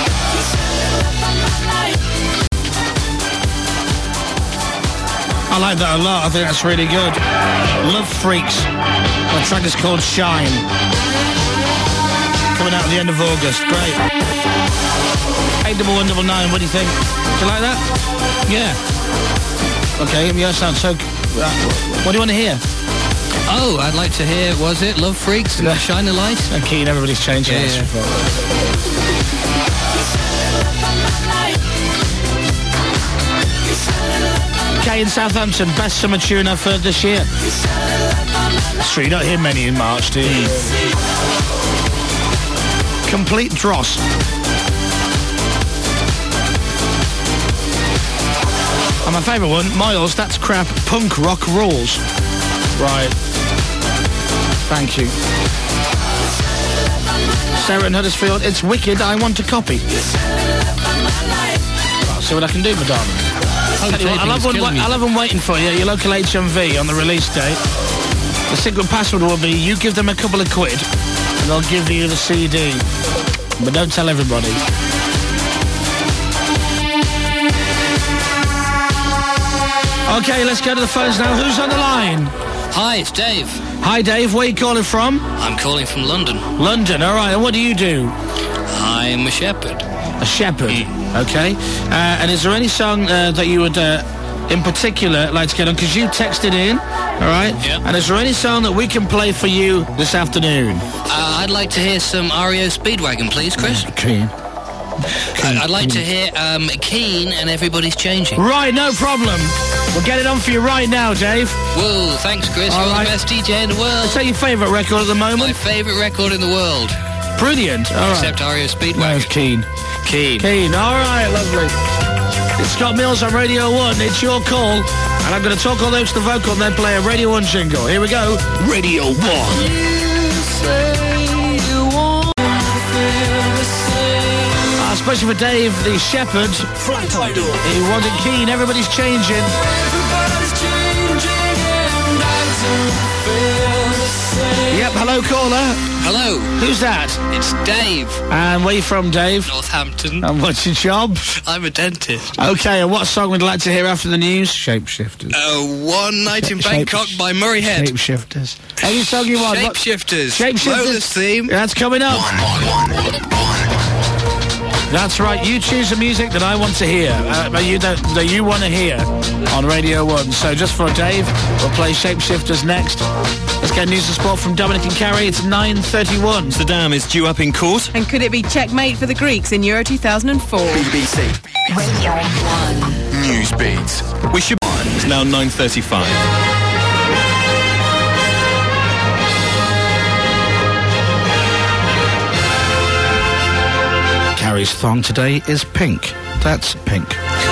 I like that a lot. I think that's really good. Love Freaks. The track is called Shine. Coming out at the end of August. Great. eight double one double nine, what do you think? Do you like that? Yeah. Okay, yeah, sounds so... Uh, what do you want to hear? Oh, I'd like to hear, was it Love Freaks and Shine the Light? I'm keen, everybody's changing. Yeah, yeah. Kay in Southampton, best summer tune I've heard this year. That's true, you don't hear many in March, do you? Complete dross. And my favourite one, Miles, that's crap, punk rock rules. Right. Thank you. Sarah in Huddersfield, it's wicked, I want a copy. I'll see what I can do, my darling. Anyway, I'll, have one, I'll have one waiting for you, your local H M V on the release date. The secret password will be, you give them a couple of quid, and they'll give you the C D. But don't tell everybody. Okay, let's go to the phones now. Who's on the line? Hi, it's Dave. Hi, Dave. Where are you calling from? I'm calling from London. London, all right. And what do you do? I'm a shepherd. A shepherd, mm. Okay. Uh, and is there any song uh, that you would, uh, in particular, like to get on? Because you texted in, all right? Yeah. And is there any song that we can play for you this afternoon? Uh, I'd like to hear some R E O Speedwagon, please, Chris. Keen. Keen. I'd like to hear um, Keen and Everybody's Changing. Right, no problem. We'll get it on for you right now, Dave. Whoa, thanks, Chris. All You're right. the best D J in the world. Is that your favourite record at the moment? My favourite record in the world. Brilliant. All Except right. R E O Speedwagon. No, it's Keen. Keen. Keen. All right, lovely. It's Scott Mills on Radio one. It's your call. And I'm going to talk all those to the vocal and then play a Radio one jingle. Here we go. Radio one. Uh, especially for Dave, the shepherd. Flat Idol. He wasn't keen. Everybody's changing. Everybody's changing and I don't feel the same. Yep, hello, caller. Hello. Who's that? It's Dave. And where you from, Dave? Northampton. And what's your job? I'm a dentist. Okay, and what song would you like to hear after the news? Shapeshifters. Uh, One Night in Shape- Bangkok by Murray Head. Shapeshifters. Any song you want? What- Shapeshifters. Shapeshifters. Lola's theme. That's coming up. That's right. You choose the music that I want to hear, uh, that you that, that you want to hear on Radio One. So just for Dave, we'll play Shapeshifters next. Let's get news and sport from Dominic and Carrie. It's nine thirty-one. Saddam is due up in court. And could it be checkmate for the Greeks in Euro two thousand four? B B C Radio one. News Beats. We should. It's now nine thirty-five. Carrie's thong today is pink. That's pink.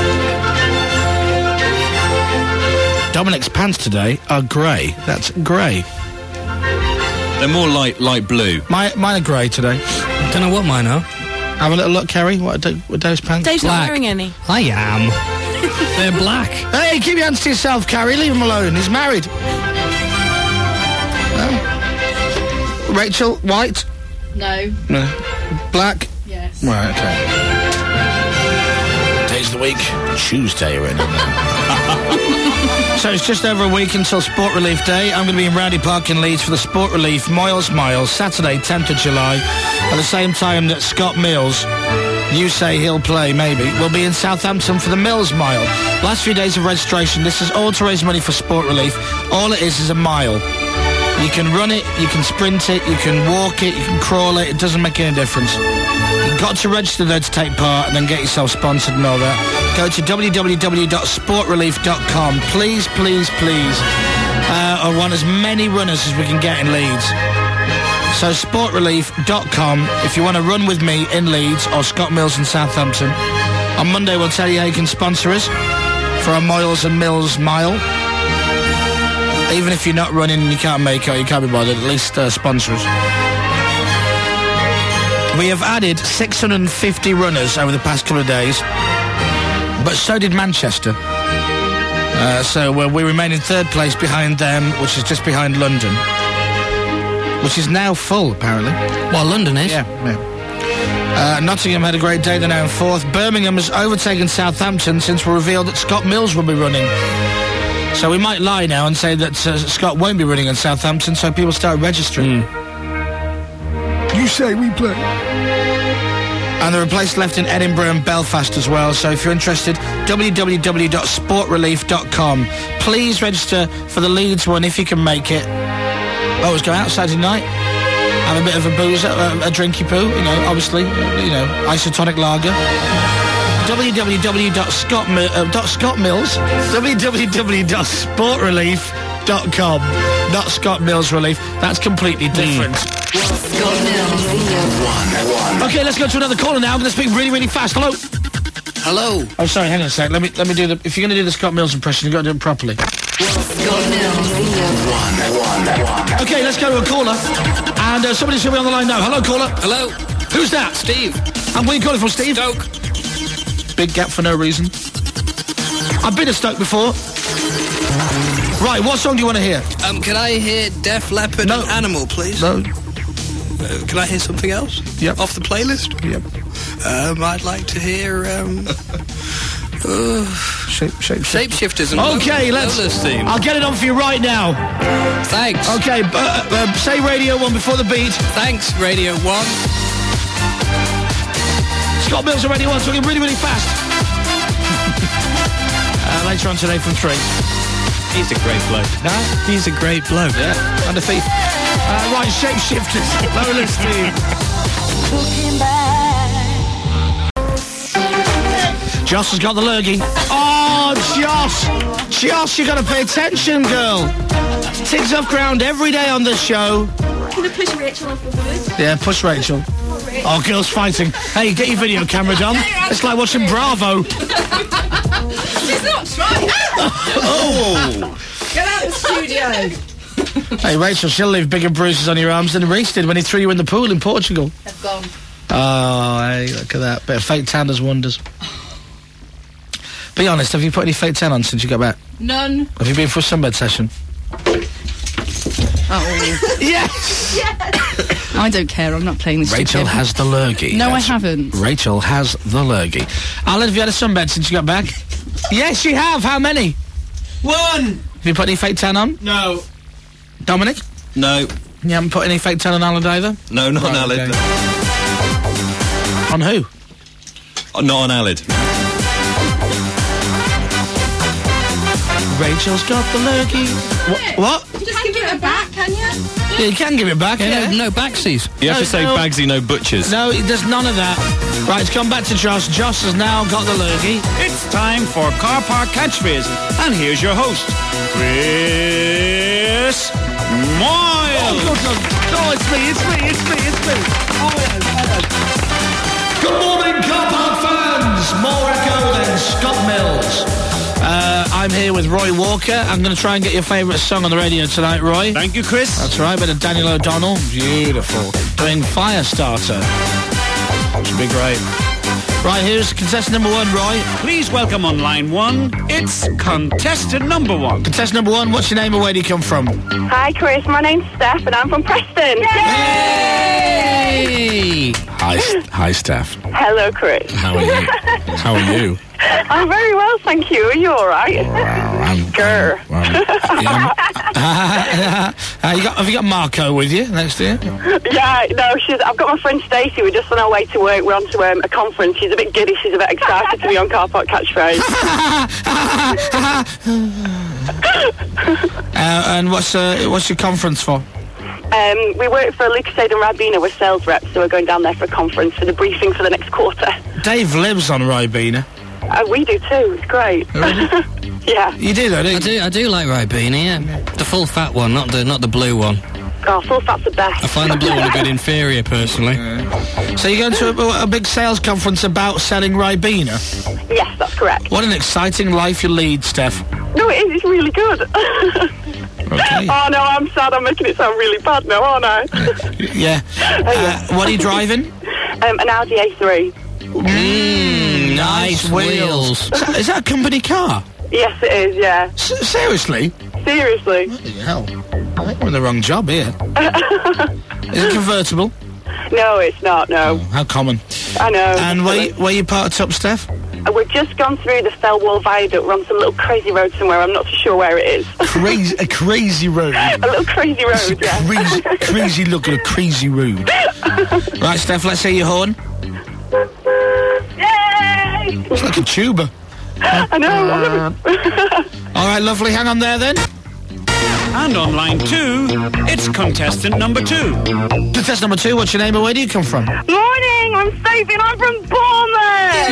Dominic's pants today are grey. That's grey. They're more light, light blue. My, mine are grey today. Don't know what mine are. Have a little look, Carrie. What are, do- what are those pants? Dave's not Black. wearing any. I am. They're black. Hey, keep your hands to yourself, Carrie. Leave him alone. He's married. No. Rachel, white? No. No. Black? Yes. Right, okay. Days of the week. Tuesday we're in now. So it's just over a week until Sport Relief Day. I'm going to be in Rowdy Park in Leeds for the Sport Relief Miles Miles, Saturday, tenth of July. At the same time that Scott Mills, you say he'll play, maybe, will be in Southampton for the Mills Mile. Last few days of registration. This is all to raise money for Sport Relief. All it is is a mile. You can run it, you can sprint it, you can walk it, you can crawl it. It doesn't make any difference. You've got to register though to take part and then get yourself sponsored and all that. Go to w w w dot sport relief dot com. Please, please, please. Uh, I want as many runners as we can get in Leeds. So sport relief dot com if you want to run with me in Leeds or Scott Mills in Southampton. On Monday we'll tell you how you can sponsor us for a Miles and Mills mile. Even if you're not running and you can't make it or you can't be bothered, at least uh, sponsor us. We have added six hundred fifty runners over the past couple of days, but so did Manchester. Uh, so uh, we remain in third place behind them, which is just behind London, which is now full, apparently. Well, London is. Yeah, yeah. Uh, Nottingham had a great day, they're now in fourth. Birmingham has overtaken Southampton since we revealed that Scott Mills will be running. So we might lie now and say that uh, Scott won't be running in Southampton, so people start registering. Mm. You say we play. And there are places left in Edinburgh and Belfast as well, so if you're interested, w w w dot sport relief dot com. Please register for the Leeds one if you can make it. Always go out Saturday night, have a bit of a booze, a, a drinky poo, you know, obviously, you know, isotonic lager. w w w dot scott mills w w w dot sport relief dot com. Not Scott Mills Relief. That's completely different. Scott Mills. Okay, let's go to another caller now. I'm going to speak really, really fast. Hello. Hello. Oh, sorry. Hang on a sec. Let me let me do the. If you're going to do the Scott Mills impression, you've got to do it properly. Scott Mills. Okay, let's go to a caller. And uh, somebody's going to be on the line now. Hello, caller. Hello. Who's that? Steve. And where are you calling from, Steve? Stoke. Big gap for no reason. I've been to Stoke before. Right, what song do you want to hear? Um, can I hear Def Leppard No. and Animal, please? No. Uh, can I hear something else? Yep. Off the playlist? Yep. Um, I'd like to hear, um... uh, Shape, shape, Shapeshifters and Okay, Lola, let's... Lola's theme. I'll get it on for you right now. Thanks. Okay, uh, uh, say Radio one before the beat. Thanks, Radio one. Scott Mills on Radio one, talking really, really fast. uh, later on today from three. He's a great bloke. Huh? He's a great bloke. Yeah, and a thief. Uh, right, Shapeshifters. Lola's theme. Joss has got the lurgy. Oh, Joss! Joss, you got to pay attention, girl. Tiggs off ground every day on this show. Can I push Rachel off the wood? Yeah, push Rachel. Oh, girls fighting. Hey, get your video camera done. It's like watching Bravo. She's not trying. Oh! Get out of the studio. Hey, Rachel, she'll leave bigger bruises on your arms than Reece did when he threw you in the pool in Portugal. They've gone. Oh, hey, look at that. Bit of fake tan does wonders. Be honest, have you put any fake tan on since you got back? None. Have you been for a sunbed session? Oh. Yes! Yes! I don't care, I'm not playing this Rachel stupid. has the lurgy. No, That's- I haven't. Rachel has the lurgy. Alan, have you had a sunbed since you got back? Yes, you have. How many? One! Have you put any fake tan on? No. Dominic? No. You haven't put any fake tan on Alan either? No, not Right, on Alid. okay. On who? Oh, not on Alid. Rachel's got the lurgy. Wha- what? Just give it back, can you? Yeah, you can give it back, Yeah, yeah. no, no backsies. You have No, to say no. Bagsy, no butchers. No, there's none of that. Right, it's come back to Joss. Joss has now got the lurgy. It's time for Car Park Catchphrase. And here's your host, Chris Moyle. Oh, God, no. No, it's me, it's me, it's me, it's me. Oh, yes, hello. Good morning, Car Park fans. More echo than Scott Mills. Uh, I'm here with Roy Walker. I'm going to try and get your favourite song on the radio tonight, Roy. Thank you, Chris. That's right, bit of Daniel O'Donnell. Beautiful. Doing Firestarter. Should be great. Right, here's contestant number one, Roy. Please welcome on line one, it's contestant number one. Contestant number one, what's your name and where do you come from? Hi, Chris. My name's Steph, and I'm from Preston. Hey! Hi, hi, Steph. Hello, Chris. How are you? How are you? I'm very well, thank you. Are you all right? I'm, Grr. uh, you got, have you got Marco with you next to you? Yeah, no, she's. I've got my friend Stacey. We're just on our way to work. We're on to um, a conference. She's a bit giddy. She's a bit excited to be on Car Park Catchphrase. uh, and what's uh, what's your conference for? Um, we work for Lucasade and Ribena. We're sales reps, so we're going down there for a conference for the briefing for the next quarter. Dave lives on Ribena. Uh, we do too. It's great. Yeah. You do though, don't you? I do. I do like Ribena. Yeah, the full fat one, not the not the blue one. Oh, full fat's the best. I find the blue one a bit inferior, personally. So you're going to a, a big sales conference about selling Ribena? Yes, that's correct. What an exciting life you lead, Steph. No, it is. It's really good. Okay. Oh, no, I'm sad. I'm making it sound really bad now, aren't I? Yeah. Uh, what are you driving? Um, an Audi A three. Mmm, nice wheels. Is that, is that a company car? Yes, it is, yeah. S- seriously? Seriously. Bloody hell. I think we're in the wrong job here. Is it convertible? No, it's not, no. Oh, how common. I know. And where you, where you parked up, Steph? Uh, We've just gone through the Fellwall Viaduct. We're on some little crazy road somewhere. I'm not too sure where it is. Crazy, a crazy road. A little crazy road, yeah. Crazy, crazy look at a crazy road. Right, Steph, let's hear your horn. Yay! It's like a tuba. I know. Uh, all right, lovely. Hang on there, then. And on line two, it's contestant number two. Contestant number two, what's your name and where do you come from? Morning, I'm Sophie and I'm from Bournemouth.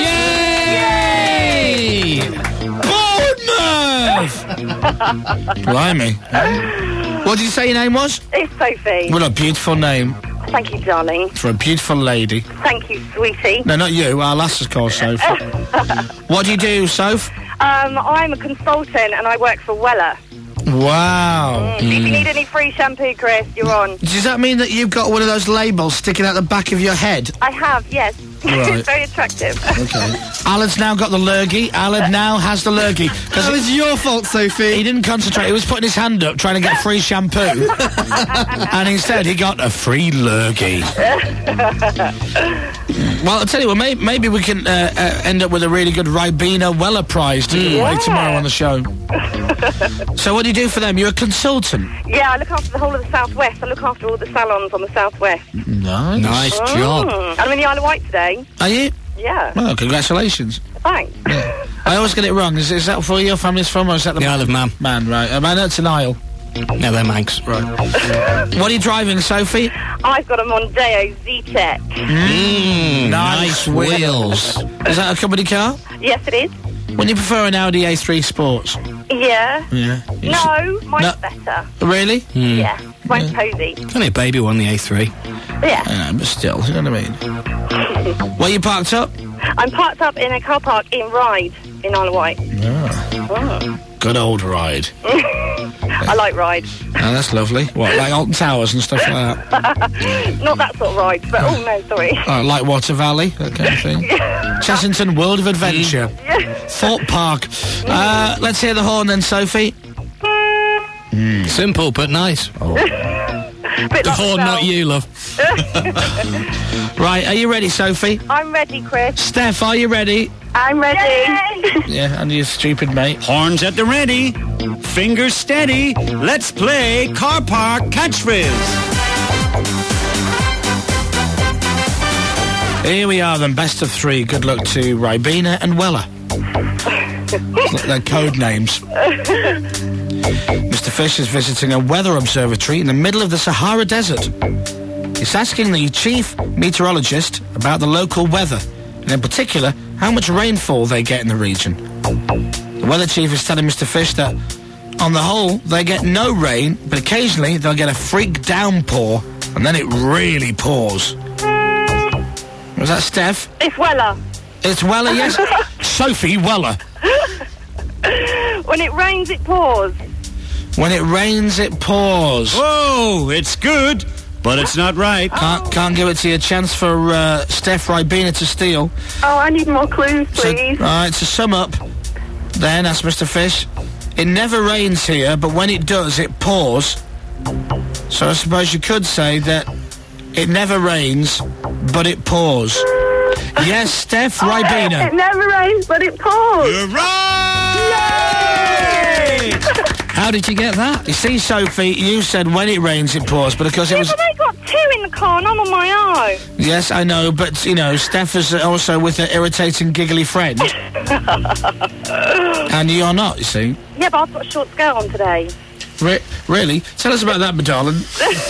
Yay! Bournemouth! Blimey. What did you say your name was? It's Sophie. What a beautiful name. Thank you, darling. For a beautiful lady. Thank you, sweetie. No, not you. Our lass is called Soph. What do you do, Soph? Um, I'm a consultant and I work for Weller. Wow. Mm. If you need any free shampoo, Chris, you're on. Does that mean that you've got one of those labels sticking out the back of your head? I have, yes. Right. It's very attractive. Okay. Alan's now got the lurgy. Alan now has the lurgy. That was your fault, Sophie. He didn't concentrate. He was putting his hand up trying to get free shampoo. And instead he got a free lurgy. Well, I'll tell you what, may- maybe we can uh, uh, end up with a really good Ribena Weller prize to give away Yeah. tomorrow on the show. So what do you do for them? You're a consultant? Yeah, I look after the whole of the Southwest. I look after all the salons on the Southwest. Nice. Nice Mm. job. I'm in the Isle of Wight today. Are you? Yeah. Well, congratulations. Thanks. I always get it wrong. Is, is that where your family's from, or is that the, The Isle of Man. Man, right. Um, I know it's an Isle. No, they're Manx. Right. What are you driving, Sophie? I've got a Mondeo Z-Tech. Mm, nice wheels. Is that a company car? Yes, it is. When you prefer an Audi A three Sports? Yeah. Yeah. No, mine's No. better. Really? Yeah, mine's cozy. It's only a baby one, the A three. Yeah. I know, but still, you know what I mean? Where you parked up? I'm parked up in a car park in Ryde, in Isle of Wight. Ah, Oh. good old ride. I like Ryde. Oh, that's lovely. What, like Alton Towers and stuff like that? Not that sort of ride, but oh no, sorry. Oh, like Water Valley, that kind of thing. Chessington World of Adventure. Thorpe Park. Uh, let's hear the horn then, Sophie. Mm. Simple but nice. Bit The like horn, myself. not you, love. Right, are you ready, Sophie? I'm ready, Chris. Steph, are you ready? I'm ready. Yeah, and you stupid mate. Horns at the ready. Fingers steady. Let's play Car Park Catchphrase. Here we are then, best of three. Good luck to Ribena and Weller. They're code names. Mister Fish is visiting a weather observatory in the middle of the Sahara Desert. He's asking the chief meteorologist about the local weather, and in particular, how much rainfall they get in the region. The weather chief is telling Mister Fish that, on the whole, they get no rain, but occasionally they'll get a freak downpour, and then it really pours. Was that Steph? It's Weller. It's Weller, yes? Sophie Weller. When it rains, it pours. When it rains, it pours. Oh, it's good, but it's not right. Can't, can't give it to you. A chance for uh, Steph Ribena to steal. Oh, I need more clues, So, please. all right, to sum up, then, asked Mister Fish, it never rains here, but when it does, it pours. So I suppose you could say that it never rains, but it pours. Yes, Steph Ribena. It never rains, but it pours. You're right! Yay! How did you get that? You see, Sophie, you said when it rains, it pours, but of course it Yeah, was... but I got two in the car on, I'm on my own. Yes, I know, but, you know, Steph is also with her irritating, giggly friend. And you're not, you see. Yeah, but I've got a short skirt on today. Re- really? Tell us about that, my darling.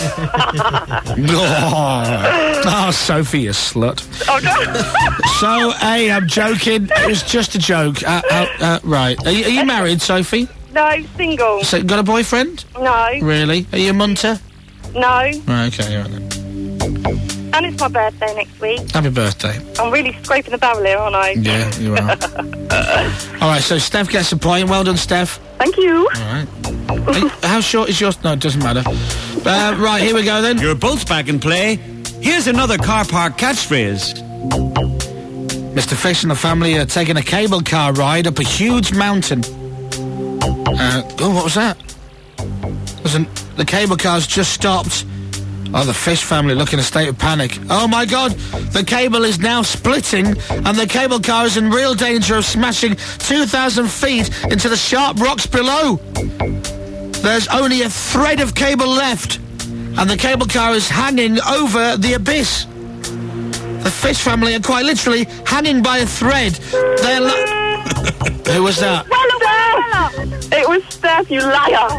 oh. oh, Sophie, you slut. Oh, no. So, hey, I'm joking. It was just a joke. Uh, uh, uh, right. Are you, are you married, Sophie? No, single. So, got a boyfriend? No. Really? Are you a munter? No. Right, okay, all right then. And it's my birthday next week. Happy birthday. I'm really scraping the barrel here, aren't I? Yeah, you are. All right, so Steph gets a point. Well done, Steph. Thank you. All right. Hey, how short is yours? No, it doesn't matter. Uh, right, here we go then. You're both back in play. Here's another car park catchphrase. Mister Fish and the family are taking a cable car ride up a huge mountain. Uh, oh, what was that? There's an, the cable car's just stopped. Oh, the Fish family look in a state of panic. Oh, my God! The cable is now splitting, and the cable car is in real danger of smashing two thousand feet into the sharp rocks below. There's only a thread of cable left, and the cable car is hanging over the abyss. The Fish family are quite literally hanging by a thread. They're lo- Who was that? Steph! It was Steph, you liar!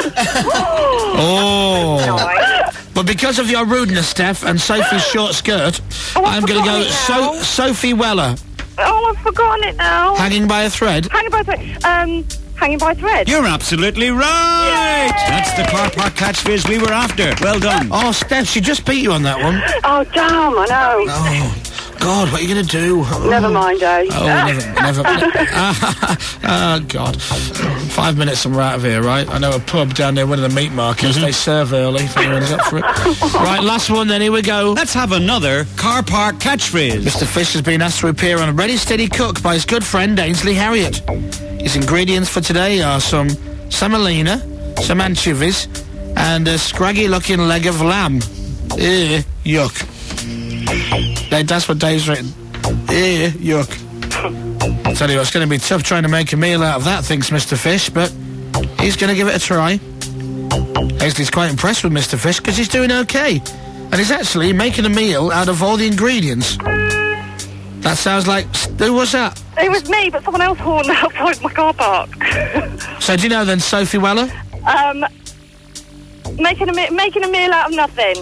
Oh. But because of your rudeness, Steph, and Sophie's short skirt, Oh, I'm going to go forgotten it so- Sophie Weller. Oh, I've forgotten it now. Hanging by a thread? Hanging by a thread. Um, hanging by a thread. You're absolutely right! That's the car park catchphrase we were after. Well done. Oh, Steph, she just beat you on that one. Oh, damn, I know. Oh, God, what are you going to do? Never mind, eh? Oh, never, never. Oh, God. Five minutes and we're out of here, right? I know a pub down near one of the meat markets. Mm-hmm. They serve early if anyone's up for it. Right, last one then, here we go. Let's have another car park catchphrase. Mister Fish has been asked to appear on Ready Steady Cook by his good friend Ainsley Harriott. His ingredients for today are some semolina, some anchovies, and a scraggy-looking leg of lamb. Ew, yuck. Hey, that's what Dave's written. Ew, yuck. I'll tell you what, it's going to be tough trying to make a meal out of that, thinks Mister Fish, but he's going to give it a try. Ainsley's quite impressed with Mister Fish because he's doing okay. And he's actually making a meal out of all the ingredients. That sounds like... Who was that? It was me, but someone else horned outside my car park. So do you know then, Sophie Weller? um, making a, me- making a meal out of nothing.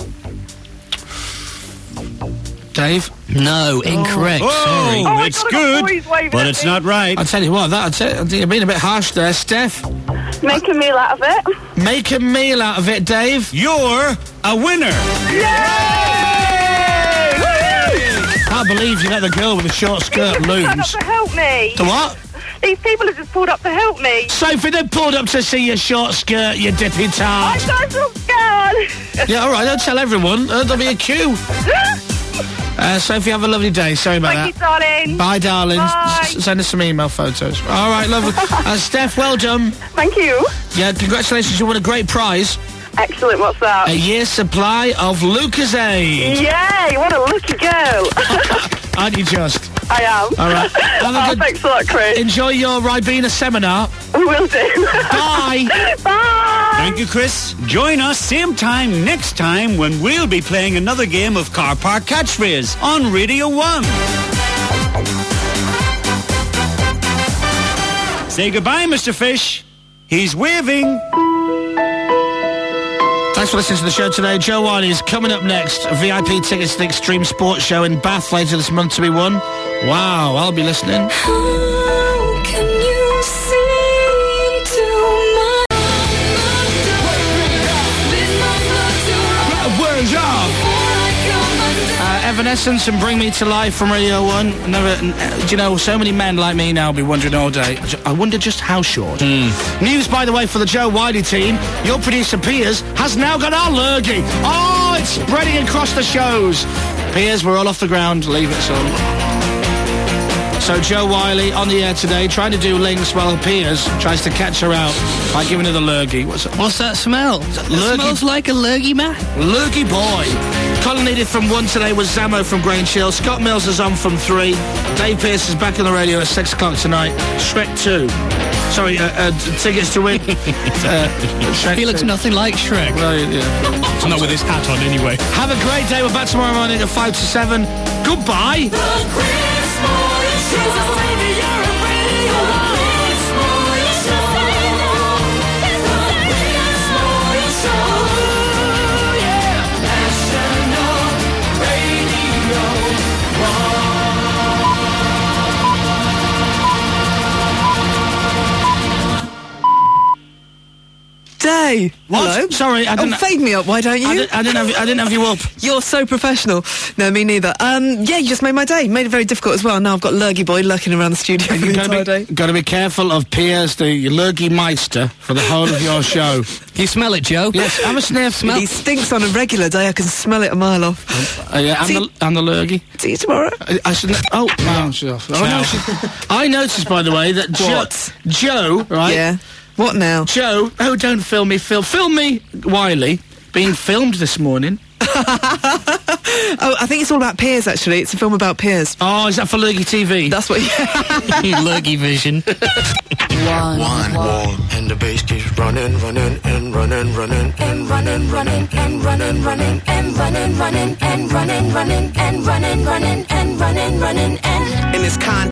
Dave? No, incorrect. Oh, Sorry. Oh, it's God, good, boys waving but at it's me. not right. I'll tell you what, that, I'll tell, I think you're being a bit harsh there. Steph? Make a meal out of it. Make a meal out of it, Dave. You're a winner. Can't believe you let the girl with the short skirt These people have lose. turned up to help me. The what? These people have just pulled up to help me. Sophie, they pulled up to see your short skirt, you dippy tart. I'm so scared. Yeah, all right, don't tell everyone. Uh, there'll be a queue. Uh, Sophie, have a lovely day. Sorry about Thank that. you, darling. Bye, darling. Bye. S- send us some email photos. All right, lovely. uh, Steph, well done. Thank you. Yeah, congratulations. You won a great prize. Excellent, what's that? A year's supply of Lucozade. Yay, what a lucky girl. Aren't you just? I am. All right. Have a Oh, good- thanks a lot, Chris. Enjoy your Ribena seminar. Will do. Bye. Bye. Thank you, Chris. Join us same time next time when we'll be playing another game of Car Park Catchphrase on Radio one. Say goodbye, Mister Fish. He's waving. Thanks for listening to the show today. Joe Wiley is coming up next. V I P tickets to the Extreme Sports Show in Bath later this month to be won. Wow, I'll be listening. How can you see to my Where's up? Uh, Evanescence and Bring Me to Life from Radio one. Never, uh, do you know, so many men like me now will be wondering all day. I wonder just how short. News, by the way, for the Joe Wiley team. Your producer, Piers, has now got our lurgy. Oh, it's spreading across the shows. Piers, we're all off the ground. Leave it, son. So Joe Wiley on the air today, trying to do links while Piers tries to catch her out by giving her the lurgy. What's that? What's that smell? It lurgy? smells like a lurgy man. Lurgy boy. Colin needed from one today was Zamo from Grange Hill. Scott Mills is on from three. Dave Pearce is back on the radio at six o'clock tonight. Shrek two. Sorry, uh, uh, t- tickets to win. uh, Shrek He looks two. nothing like Shrek. Well, yeah. It's not with his hat on anyway. Have a great day. We're back tomorrow morning at five to seven. Goodbye. Day. What? Hello. Sorry, I didn't. Oh, fade me up, why don't you? I didn't, I didn't have. I didn't have you up. You're so professional. No, me neither. Um, yeah, you just made my day. Made it very difficult as well. Now I've got Lurgy Boy lurking around the studio for the You've entire got to day. be, got to be careful of Piers, the Lurgy Meister, for the whole of your show. You smell it, Joe? Yes, have a sniff. Smell. He stinks on a regular day. I can smell it a mile off. Uh, yeah, I'm See- the, I'm the Lurgy. See you tomorrow. I, I should. Oh, no, she's off. Oh, no, she, I noticed, by the way, that Jo- What? Joe, right? Yeah. What now? Joe, oh, don't film me, film, film me, Wiley, being filmed this morning. Oh, I think it's all about Piers, actually. It's a film about Piers. Oh, is that for Lurgy T V? That's what... Lurgy Vision. One. One. Wall. And the bass keeps running, running, and running, running, and running, running, and running, running, and running, running, and running, running, and running, running, and running, running, and... In this con...